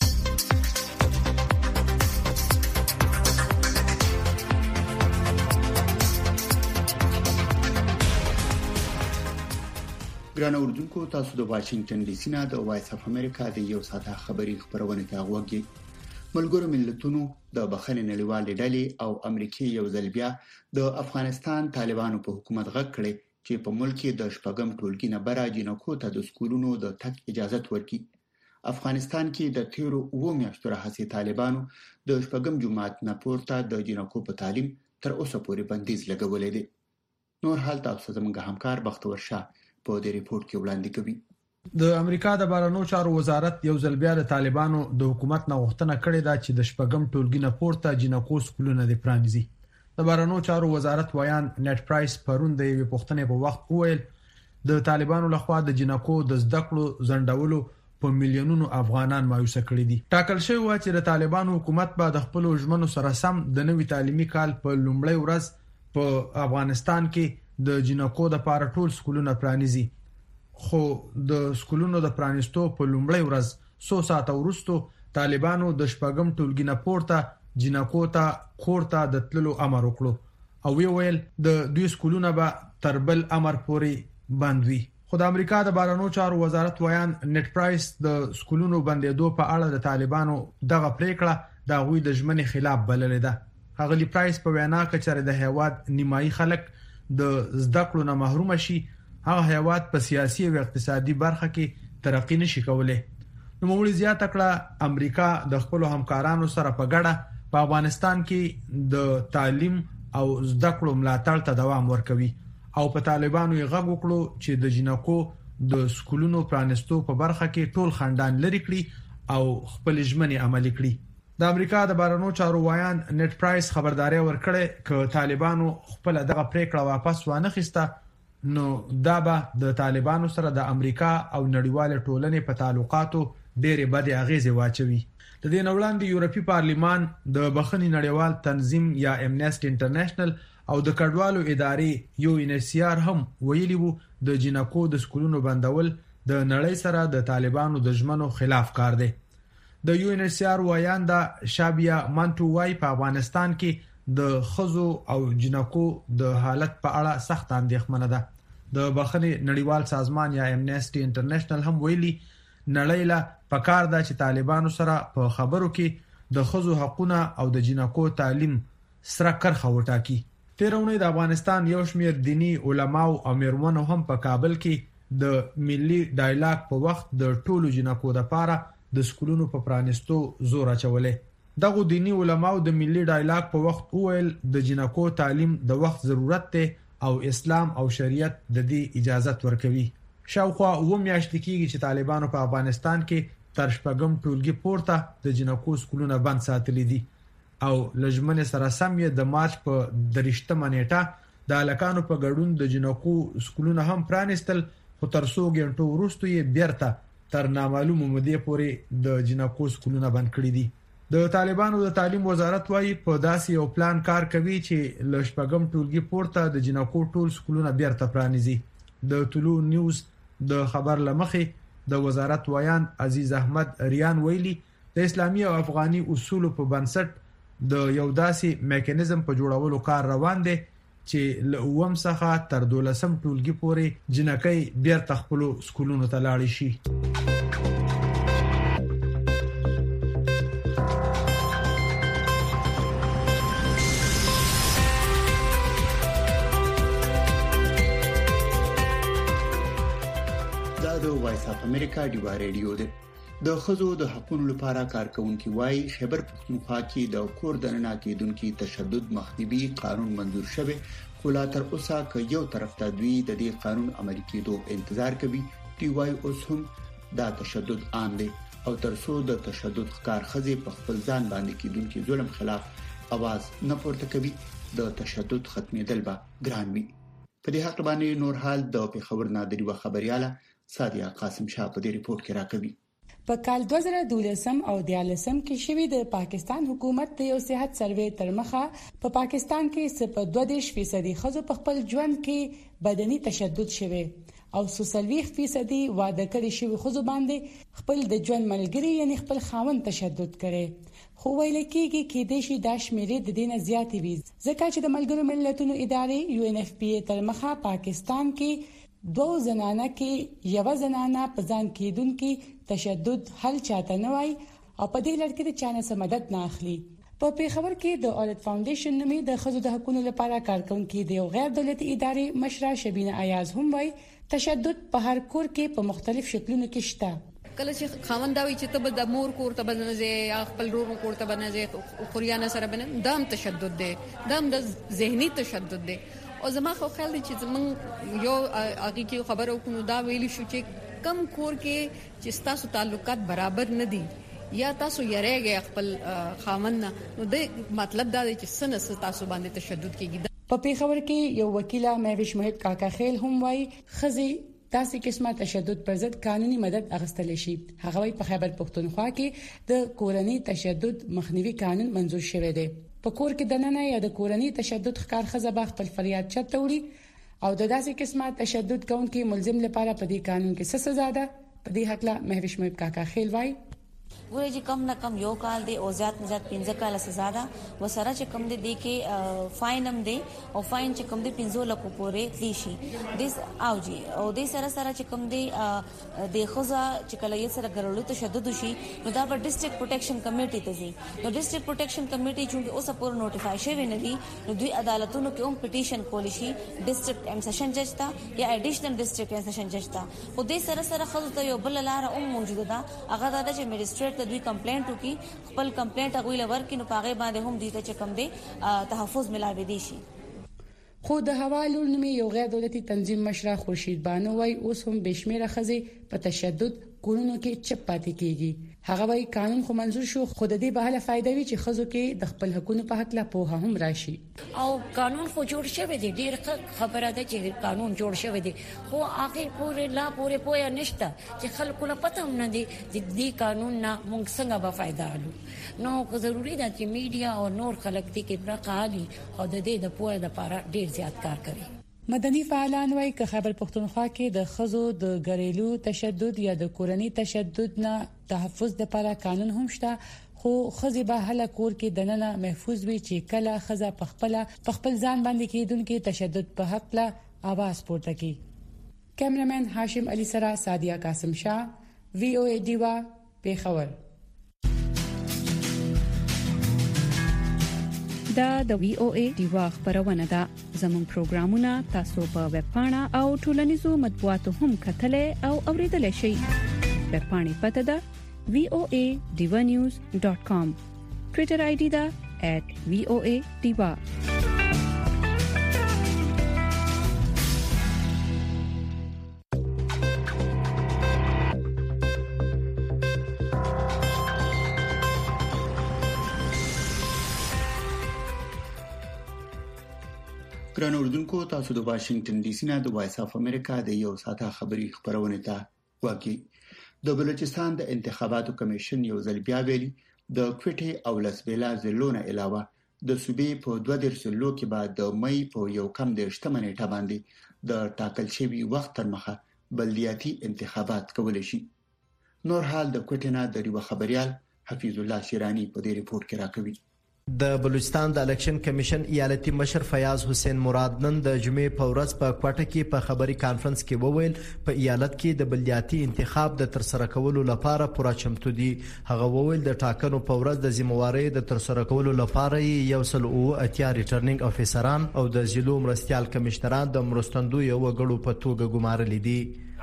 ګران اوردونکو تاسو د واشنگټن ډي سي نه د وایس اف امریکا د یو ساعته خبري خبرونه ته غوږی. ملګرو ملتونو د بخښنې نړیوالې ډلې او امریکای یو ځل بیا د افغانستان طالبانو په حکومت غږ کړي چې په ملک کې د شپږم ټولګي نه برا جنکو ته د سکولونو د تک اجازه ورکړي. افغانستان کې د تیرو 2 میاشتو راهیسې طالبانو د شپږم جماعت نه پورته د جنکو په تعلیم تر اوسه پورې بندیز لګولې دي. نور حال تاسو زموږ همکار بختور شاه په دې ریپورت کې وړاندې کوي.
د امریکا د بهرنیو چارو وزارت یو ځل بیا د طالبانو د حکومت نه غوښتنه کړې ده چې د شپږم ټولګي نه پورته جنکو سکولونه د پرانیزي. د بهرنیو چارو وزارت ویان نت پرایس پرون د یوې پوښتنې په وخت وویل د طالبانو لخوا د جنکو د زده کړو ځنډولو په میلیونونو افغانان مایوسه کړي دي. ټاکل شوی و چې د طالبانو حکومت به د خپل ژمنو سره سم د نوي تعلیمي کال په لومړۍ ورځ په افغانستان کې د جنکو د لپاره ټول سکولونه پرانیزي. خو د سکولونو د پرانیستو په لومړۍ ورځ 100 ساعته وروسته طالبانو د شپږم ټولګي نه پورته جنکو ته کورته د تللو امر وکړو او ویل د دوی سکولونه به تر بل امر پورې بند وي. خو د امریکا د بهرنیو چارو وزارت ویان نت پرایس د سکولونو بندېدو په اړه د طالبانو دغه پریکړه د غوي د ژمنې خلاف بللې ده. هغه پرایس په وینا کې چې د هیواد نیمایي خلک د زده کړو نه محروم شي، هغه هیواد په سیاسي او اقتصادي برخه کې ترقی نشي کولای. نو موږ زیاته کړه امریکا د خپل همکارانو سره په ګډه په افغانستان کې د تعلیم او زده کړو ملاتړ ته دوام ورکوي او په طالبانو یې غږ وکړو چې د جنکو د سکولونو پرانستو په برخه کې ټول خاندان لري کړي او خپل ژمنې عملي کړي. د امریکا د بهرنیو چارو ویان نت پرایس خبرداري ورکړه چې طالبانو خپل دغه پریکړه واپس وانه خسته نو دا به د طالبانو سره د امریکا او نړیوال ټولنې په تعلقاتو ډېرې بدې اغیزې واچوي. د دې وړاندې یورپی پارلیمان د بخښنې نړیوال تنظیم یا امنیسټي انټرنیشنل او د کډوالو ادارې یو انسیار هم ویلي وو د جنکو د سکولونو بندول د نړۍ سره د طالبانو د ژمنو خلاف کار دی. د یو انسیار وایاندا شابیا مانټو وای په افغانستان کې د خزو او جنکو د حالت په اړه سخت اندېښمنه ده. د بخښنې نړیوال سازمان یا امنیسټي انټرنیشنل هم ویلي نړۍ لا پکار ده چې طالبانو سره په خبرو کې د خزو حقوقونه او د جنکو تعلیم سره کرخه وټاکي. تیرونه د افغانستان یو شمېر دینی علماو او میرمنو هم په کابل کې د ملي ډایلاګ په وخت د ټولو جنکو لپاره د سکولونو په پرانستو زور اچولې. دغه دینی علماو د ملي ډایلاګ په وخت وویل د جنکو تعلیم د وخت ضرورت دی او اسلام او شریعت د دې اجازه ورکوي. شاوخوا و میاشتې کېږي چې طالبانو په افغانستان کې تر شپږم ټولګي پورته د جنکو سکولونه بند ساتلي دي او لجمن سره سم یې د مارچ په 3 نیټه د الکانو په ګډون د جنکو سکولونه هم پرانستل، خو تر څو غنټو وروسته یې بیرته تر نامعلومه مودې پورې د جنکو سکولونه بند کړي دي. د طالبانو د تعلیم وزارت وايي په داسې یو پلان کار کوي چې ل شپږم ټولګي پورته د جنکو ټول سکولونه بیرته پرانیزي. د طلوع نیوز د خبر لمخې د وزارت ویان عزیز احمد ریان ویلي د اسلامي او افغاني اصولو په بنسټ د یو داسې میکانیزم په جوړولو کار روان دی چې له اوم څخه تر 12 ټولګي پورې جنکۍ بیرته خپل سکولونو ته لاړ شي.
دا د وایس اف امریکا ډیوا ریډیو دی. د خزو د حقوقو لپاره کارکونکو وايي خیبر پختونخوا کې د کور دننه کېدونکو تشدد مخنیوي قانون منظور شوی، خو لا تر اوسه که یو طرف ته دوی د دې قانون عملي کېدو انتظار کوي. دی وايي اوس هم دا تشدد عام دی او ترڅو د تشدد ښکار خزي په خپل ځان باندې کېدونکو ظلم خلاف आवाज نه پورته کوي د تشدد ختمېدل به ګران وي. په دې حق باندې نور حال د پیښور نادری و خبرياله سادیا قاسم شاه په دې ریپورت کې راکوي.
په کال 2012 او 2013 کې شوی د پاکستان حکومت د یو صحت سروې تر مخه په پاکستان کې 32% خزو په خپل ژوند کې بدني تشدد شوی او 40% واده کړي شوی خزو باندې خپل د ژوند ملګری یعنی خپل خاوند تشدد کړي. خو ویل کېږي چې د شي د شمیرې د دینه زیاتې وي ځکه چې د ملګرو ملتونو ادارې UNFPA تر مخه پاکستان کې 2 زنانه کې یو زنانه په ځان کېدونکو تشدد حل چاته نه وای او په دې لړ کې د چانه سم مدد نه اخلي. په پیښور کې د اولد فاونډیشن نومې د خزو د حقوقو لپاره کارکونکو د یو غیر دولتي ادارې مشره شبینه ایاز هم وای تشدد په هر کور کې په مختلف شکلونو کې شته.
کله چې خاونداوي چې ته د مور کور ته بنځي یا خپل ورور کور ته بنځي خوريانه سره بنم دام تشدد دی، دام د ذهني تشدد دی. او زما خو خیال دی چې زمون یو هغه کې خبرو کو دا ویلی شو چې کم کور کې چې تاسو تعلقات برابر نه دي یا تاسو یریږئ خپل خاوند نو د مطلب دا دی چې سنس تاسو باندې تشدد کیږي.
په پیښور کې یو وکیله مهوش محب کاکا خیل هم وای خزي تاسو قسمه تشدد پر ضد قانوني مدد اخیستل شي. هغه په خیبر پختونخوا کې د کورنۍ تشدد مخنیوي قانون منظور شوی دی. په کور کې دننه یا د کورنۍ تشدد ښکار خزه به خپل فریاد چته وړي او د داسې قسمه تشدد کوونکي ملزم لپاره په دې قانون کې څه سزا ده. په دې حق لا مهوش محب کاکا خیل وای
ګورې چې کم نه کم یو کال دی او زیات نه زیات 15 کال سزا ده وسره چې کم دی کې فاین هم دی او فاین چې کم دی 15 لک پورې تلی شي دیس او جی او دې سره سره چې کم دی د خزا چې کله یې سره ګرولو تشدد شي نو دا په ډیسټریکټ پروټیکشن کمیټي ته ځي نو ډیسټریکټ پروټیکشن کمیټي چې اوس پور نوټیفای شوی نه دی نو دوی عدالتونو کې هم پټیشن کولی شي ډیسټریکټ ایم سیشن جج ته یا اډیشنل ډیسټریکټ ایم سیشن جج ته او دې سره سره خزو ته یو بل لار هم موجوده ده هغه دا چې میجستریټ ته دوی کمپلینټ وکي خپل کمپلینټ هغه لور کې نو پاغه باندې هم دي ته کم دي تحفظ ملاوي دي شي
خو د حوالو نومي یو غیر دولتي تنظیم مشر خورشید بانو وايي اوس هم بشمیره خزي په تشدد کورونو کې چپ پاتې کیږي هغه وايي قانون خو منزور شو خود دې به له فائدې وي چې خزو کې د خپل حقوقو په حق لا پوهه هم راشي
او قانون خو جوړ شوی دی ډیر خبره ده چې قانون جوړ شوی دی خو هغه پوره پوهه نشته چې خلکو له پته هم نه دي چې دې قانون نه موږ څنګه به فائدہ اخلو نو ضروري ده چې میډیا او نور خلک دې کې برخه اخلي او د دې د پوهه لپاره ډیر زیات کار کوي
مدني فعالان وايي چې خیبر پختونخوا کې د خزو د غریلو تشدد یا د کورنۍ تشدد نه تحفظ لپاره قانون هم شته خو خزي به هله کور کې دننه محفوظ وي چې کله خزه په خپل ځان باندې کېدونکو تشدد په حق لا आवाज پورته کوي کیمرمن هاشم علي سرا سادیا قاسم شاه VOA دیوا پیښور
دا د VOA دیوا خبرونه ده زموږ پروګرامونه تاسو په ویب پاڼه او ټولنیزو مطبوعاتو هم کتلای او اوریدلای شئ ویب پاڼې پته ده voadewanews.com ټوئیټر آی ډی ده @voadiwa
ګران اوردونکو تاسو د واشنگټن ډي سي نه د وایس اف امریکا د یو ساعته خبري خبرونه ته واګي د بلوچستان د انتخاباتو کمیشن یو ځل بیا ویلي د کوټي او لسبیلا ضلعونو علاوه د صوبې په 2 ضلعو کې بعد د مې په یو کم د 8 منېټه باندې د ټاکل شوی وخت تر مخه بلدیاتي انتخابات کول شي نور حال د کوټي نه د ریو خبريال حفیظ الله شیرانی په دې ریپورت کې راکوي
د بلوچستان د الیکشن کمیشن ایالتي مشر فیاض حسین مراد نن د جمعې په ورځ په کوټه کې په خبري کانفرنس کې وویل په ایالت کې د بلدیاتي انتخاب د ترسره کولو لپاره پوره چمتو دي هغه وویل د ټاکنو په ورځ د ذمہواری د ترسره کولو لپاره یو سل او اتیا ریټرنینګ افیسران او د ضلعو مرستيال کمشنران د مرستندو یو غړو په توګه ګمارل دي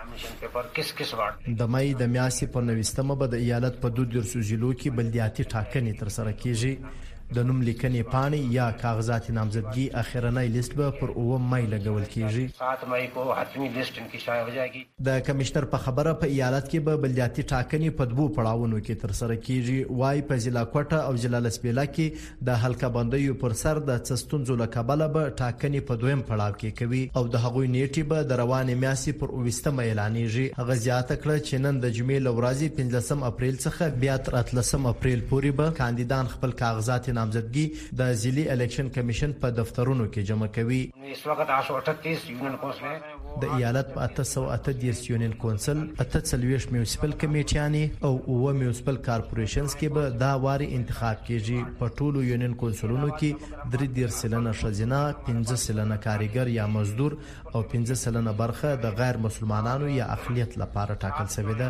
د مې د میاشتې په 29مه به د ایالت په 2 ضلعو کې بلدیاتي ټاکنې ترسره کیږي د نوم لیکنې پاڼې یا کاغذات نامزدګي اخرنۍ لیست به پر 9 مې لګول کیږي
7 مې کو حتمی لیست ان کی شایع हो जाएगी
د کمشنر په خبره په ایالت کې به بلدیاتي ټاکنې په 2 پړاوونو کې ترسره کیږي وای په ضلع کوټه او ضلع لسبیلا کې د حلقه بندیو پر سر د چستونزو لکبله به ټاکنې په 2م پړاو کې کوي او د هغوی نیټي به د روانې میاشتې پر 20مه اعلانېږي هغه زیاته کړه چې نن د جمعې لورازي 15 اپریل څخه بیا تر 13 اپریل پورې به کاندیدان خپل کاغذات نامزدګي د ضلعي الیکشن کمیشن په دفترونو کې جمع کوي
اس وخت 838 یونین کونسل
د ایالت په 838 یونین کونسل 48 میونسپل کمیټیانې او 9 میونسپل کارپوریشنز کې به دا واري انتخاب کیږي په ټولو یونین کونسلونو کې 3 شزینه 15 کاریګر یا مزدور او 15 برخه د غیر مسلمانانو یا اقلیت لپاره ټاکل شوی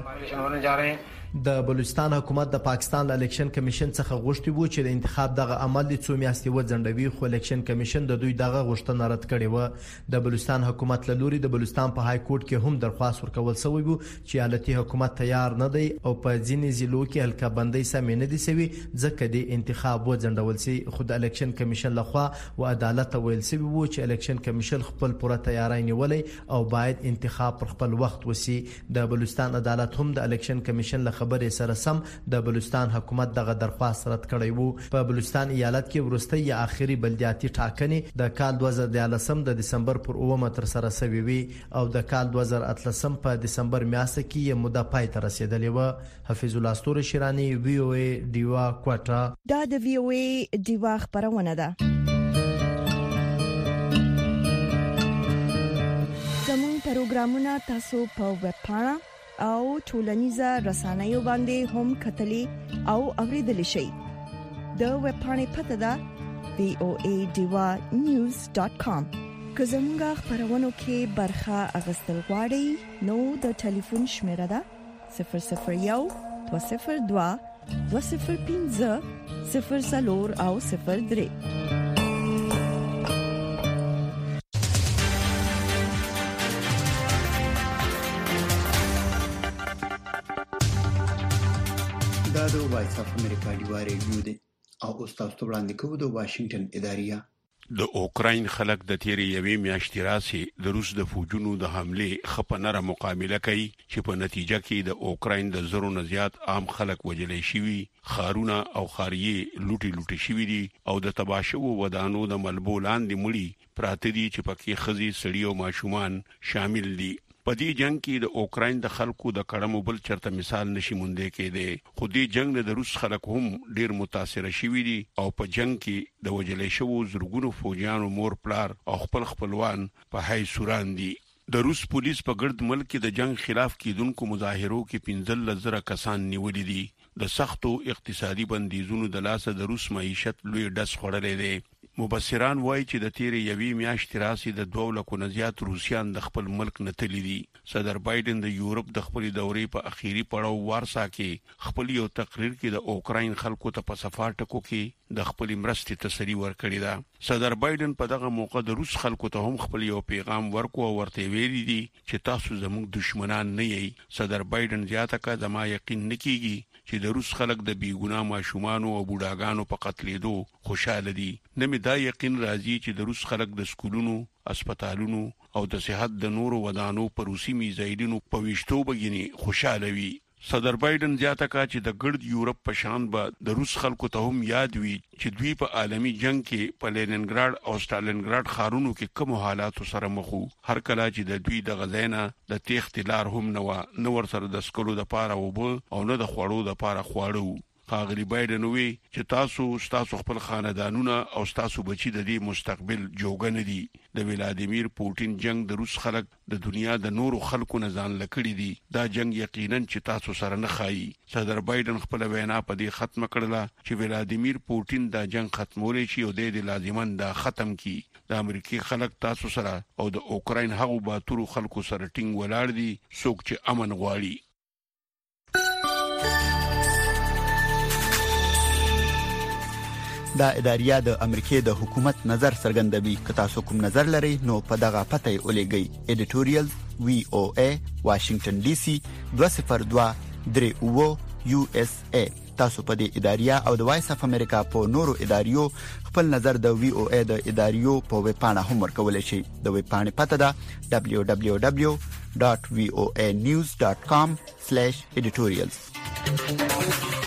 ده د بلوچستان حکومت د پاکستان د الیکشن کمیشن څخه غوښتي وو چې د انتخاب دغه عمل د 2 میاشتې وځنډوي خو الیکشن کمیشن د دوی دغه غوښتنه رد کړې و د بلوچستان حکومت له لوري د بلوچستان په های کورټ کې هم درخواست ورکول شوی وو چې ایالتي حکومت تیار نه دی او په ځینې ضلعو کې حلقه بندي سم نه دي سوي ځکه د انتخاب وځنډول شي خو د الیکشن کمیشن لخوا او عدالت ویل شوی وو چې الیکشن کمیشن خپل پوره تیاری نیولې او باید انتخاب پر خپل وخت وسی د بلوچستان عدالت هم د الیکشن کمیشن له خبرې سره سم د بلوچستان حکومت دغه درخواست رد کړی وو په بلوچستان ایالت کې ورستۍ یا اخیری بلدیاتي ټاکنې د کال 2013 د دسمبر پر 9 تر سره شوې وي او د کال 2013 په دسمبر میاشت کې یې موده پای ته رسیدلې و حفیظ الله ستوري شیرانی VOA دیوا کوټه
دا د VOA دیوا خبرونه ده زموږ پروګرامونه تاسو په ویب پاڼه او ټولنیزه رسنیو باندې هم کتلې او اوریدل شي. د ویب پاڼې پته ده voadivanews.com. که زموږ خبرونو کې برخه اغستل غواړئ نو د ټلیفون شمیره ده 001 202 205 00 او 03.
دا د وایس اف امریکا ډیوا ریډیو دی او تاسو ته وړاندې کوو د واشنگټن اداریه.
د اوکراین خلک د تیرې یوې میاشتې راسي د روس د فوجونو د حمله خپنره مقابله کوي چې په نتیجه کې د اوکراین د زرو نه زیات عام خلک وجلې شوي، خارونه او خاریه لوټي شوي دي او د تباشو ودانو د ملبو لاندې مړي پراته دي چې پکې خزي سړي او ماشومان شامل دي. په دې جنگ کې د اوکراین د خلکو د کړمو بل چرته مثال نشي مونږ کې دي. خو دې جنگ د روس خلک هم ډیر متاثر شوي دي او په جنگ کې د وجلې شوو زرګونو فوجیانو مور پلار او خپلوان په هاي سوران دي. د روس پولیس په ګرد ملک کې د جنگ خلاف کېدونکو مظاهرو کې 15,000 کسان نیولې دي. د سختو اقتصادي بندیزونو د لاسه د روس معیشت لوی ډس خورلې دي. مبصران وایي چې د تیرې یوې میاشتې راسي د 2 لکو نه زیات روسیان د خپل ملک نه تللي دي. صدر بایدن د یورپ د خپل دورې په اخیری پړاو وارسا کې خپل یو تقریر کې د اوکراین خلکو ته په صفه ټکو کې د خپل مرستې تسلی ورکړی دا. صدر بایدن په دغه موقع د روس خلکو ته هم خپل یو پیغام ورکو او ورته ویلي دي چې تاسو زموږ دشمنان نه یې. صدر بایدن زیاته کړه زما یقین نکېږي چې د روس خلک د بیګناه ماشومان او بوډاګانو په قتلېدو خوشاله دي. نه مې دا یقین راځي چې د روس خلک د سکولونو، هسپتالونو او د صحت د نورو ودانو پر روسي میزایلونو په وشتو بګینی خوشاله وي. صدر بایدن زیاته کړه چې د ګرد یورپ په شان به د روس خلکو ته هم یاد وي چې دوی په عالمی جنگ کې په لیننګراډ او سټالینګراډ ښارونو کې کوم حالاتو سره مخ وو. هر کله چې د دوی د غزینه د تېښتې لار هم نه ور سره د سکلو د پاره وبو او نه د خوړو د پاره خواړو. ښاغلي بایدن وی چې تاسو خپل خاندانونه او تاسو بچی د دې مستقبل جوګن دي. د ولادیمیر پوتین جنگ د روس خلک د دنیا د نورو خلکو نه ځان لکړي دي. دا جنگ یقینا چې تاسو سره نه خایي. صدر بایدن خپل وینا په دې ختم کړله چې ولادیمیر پوتین دا جنگ ختمولې شي او د لازمان دا ختم کی. د امریکای خلک تاسو سره او د اوکراین هغو باتورو خلکو سره ټینګ ولاړ دي څوک چې امن غواړي.
دا اداریه د امریکای د حکومت نظر څرګندوي. که تاسو کوم نظر لرئ نو په دغه پته یې ولېږئ. editorial VOA Washington DC 202 3 USA. تاسو په دې اداریه او د وایس اف امریکا په نورو اداریو خپل نظر د VOA د اداریو په ویب پاڼه هم ورکولای شئ. د ویب پاڼې پته ده www.voanews.com/editorials.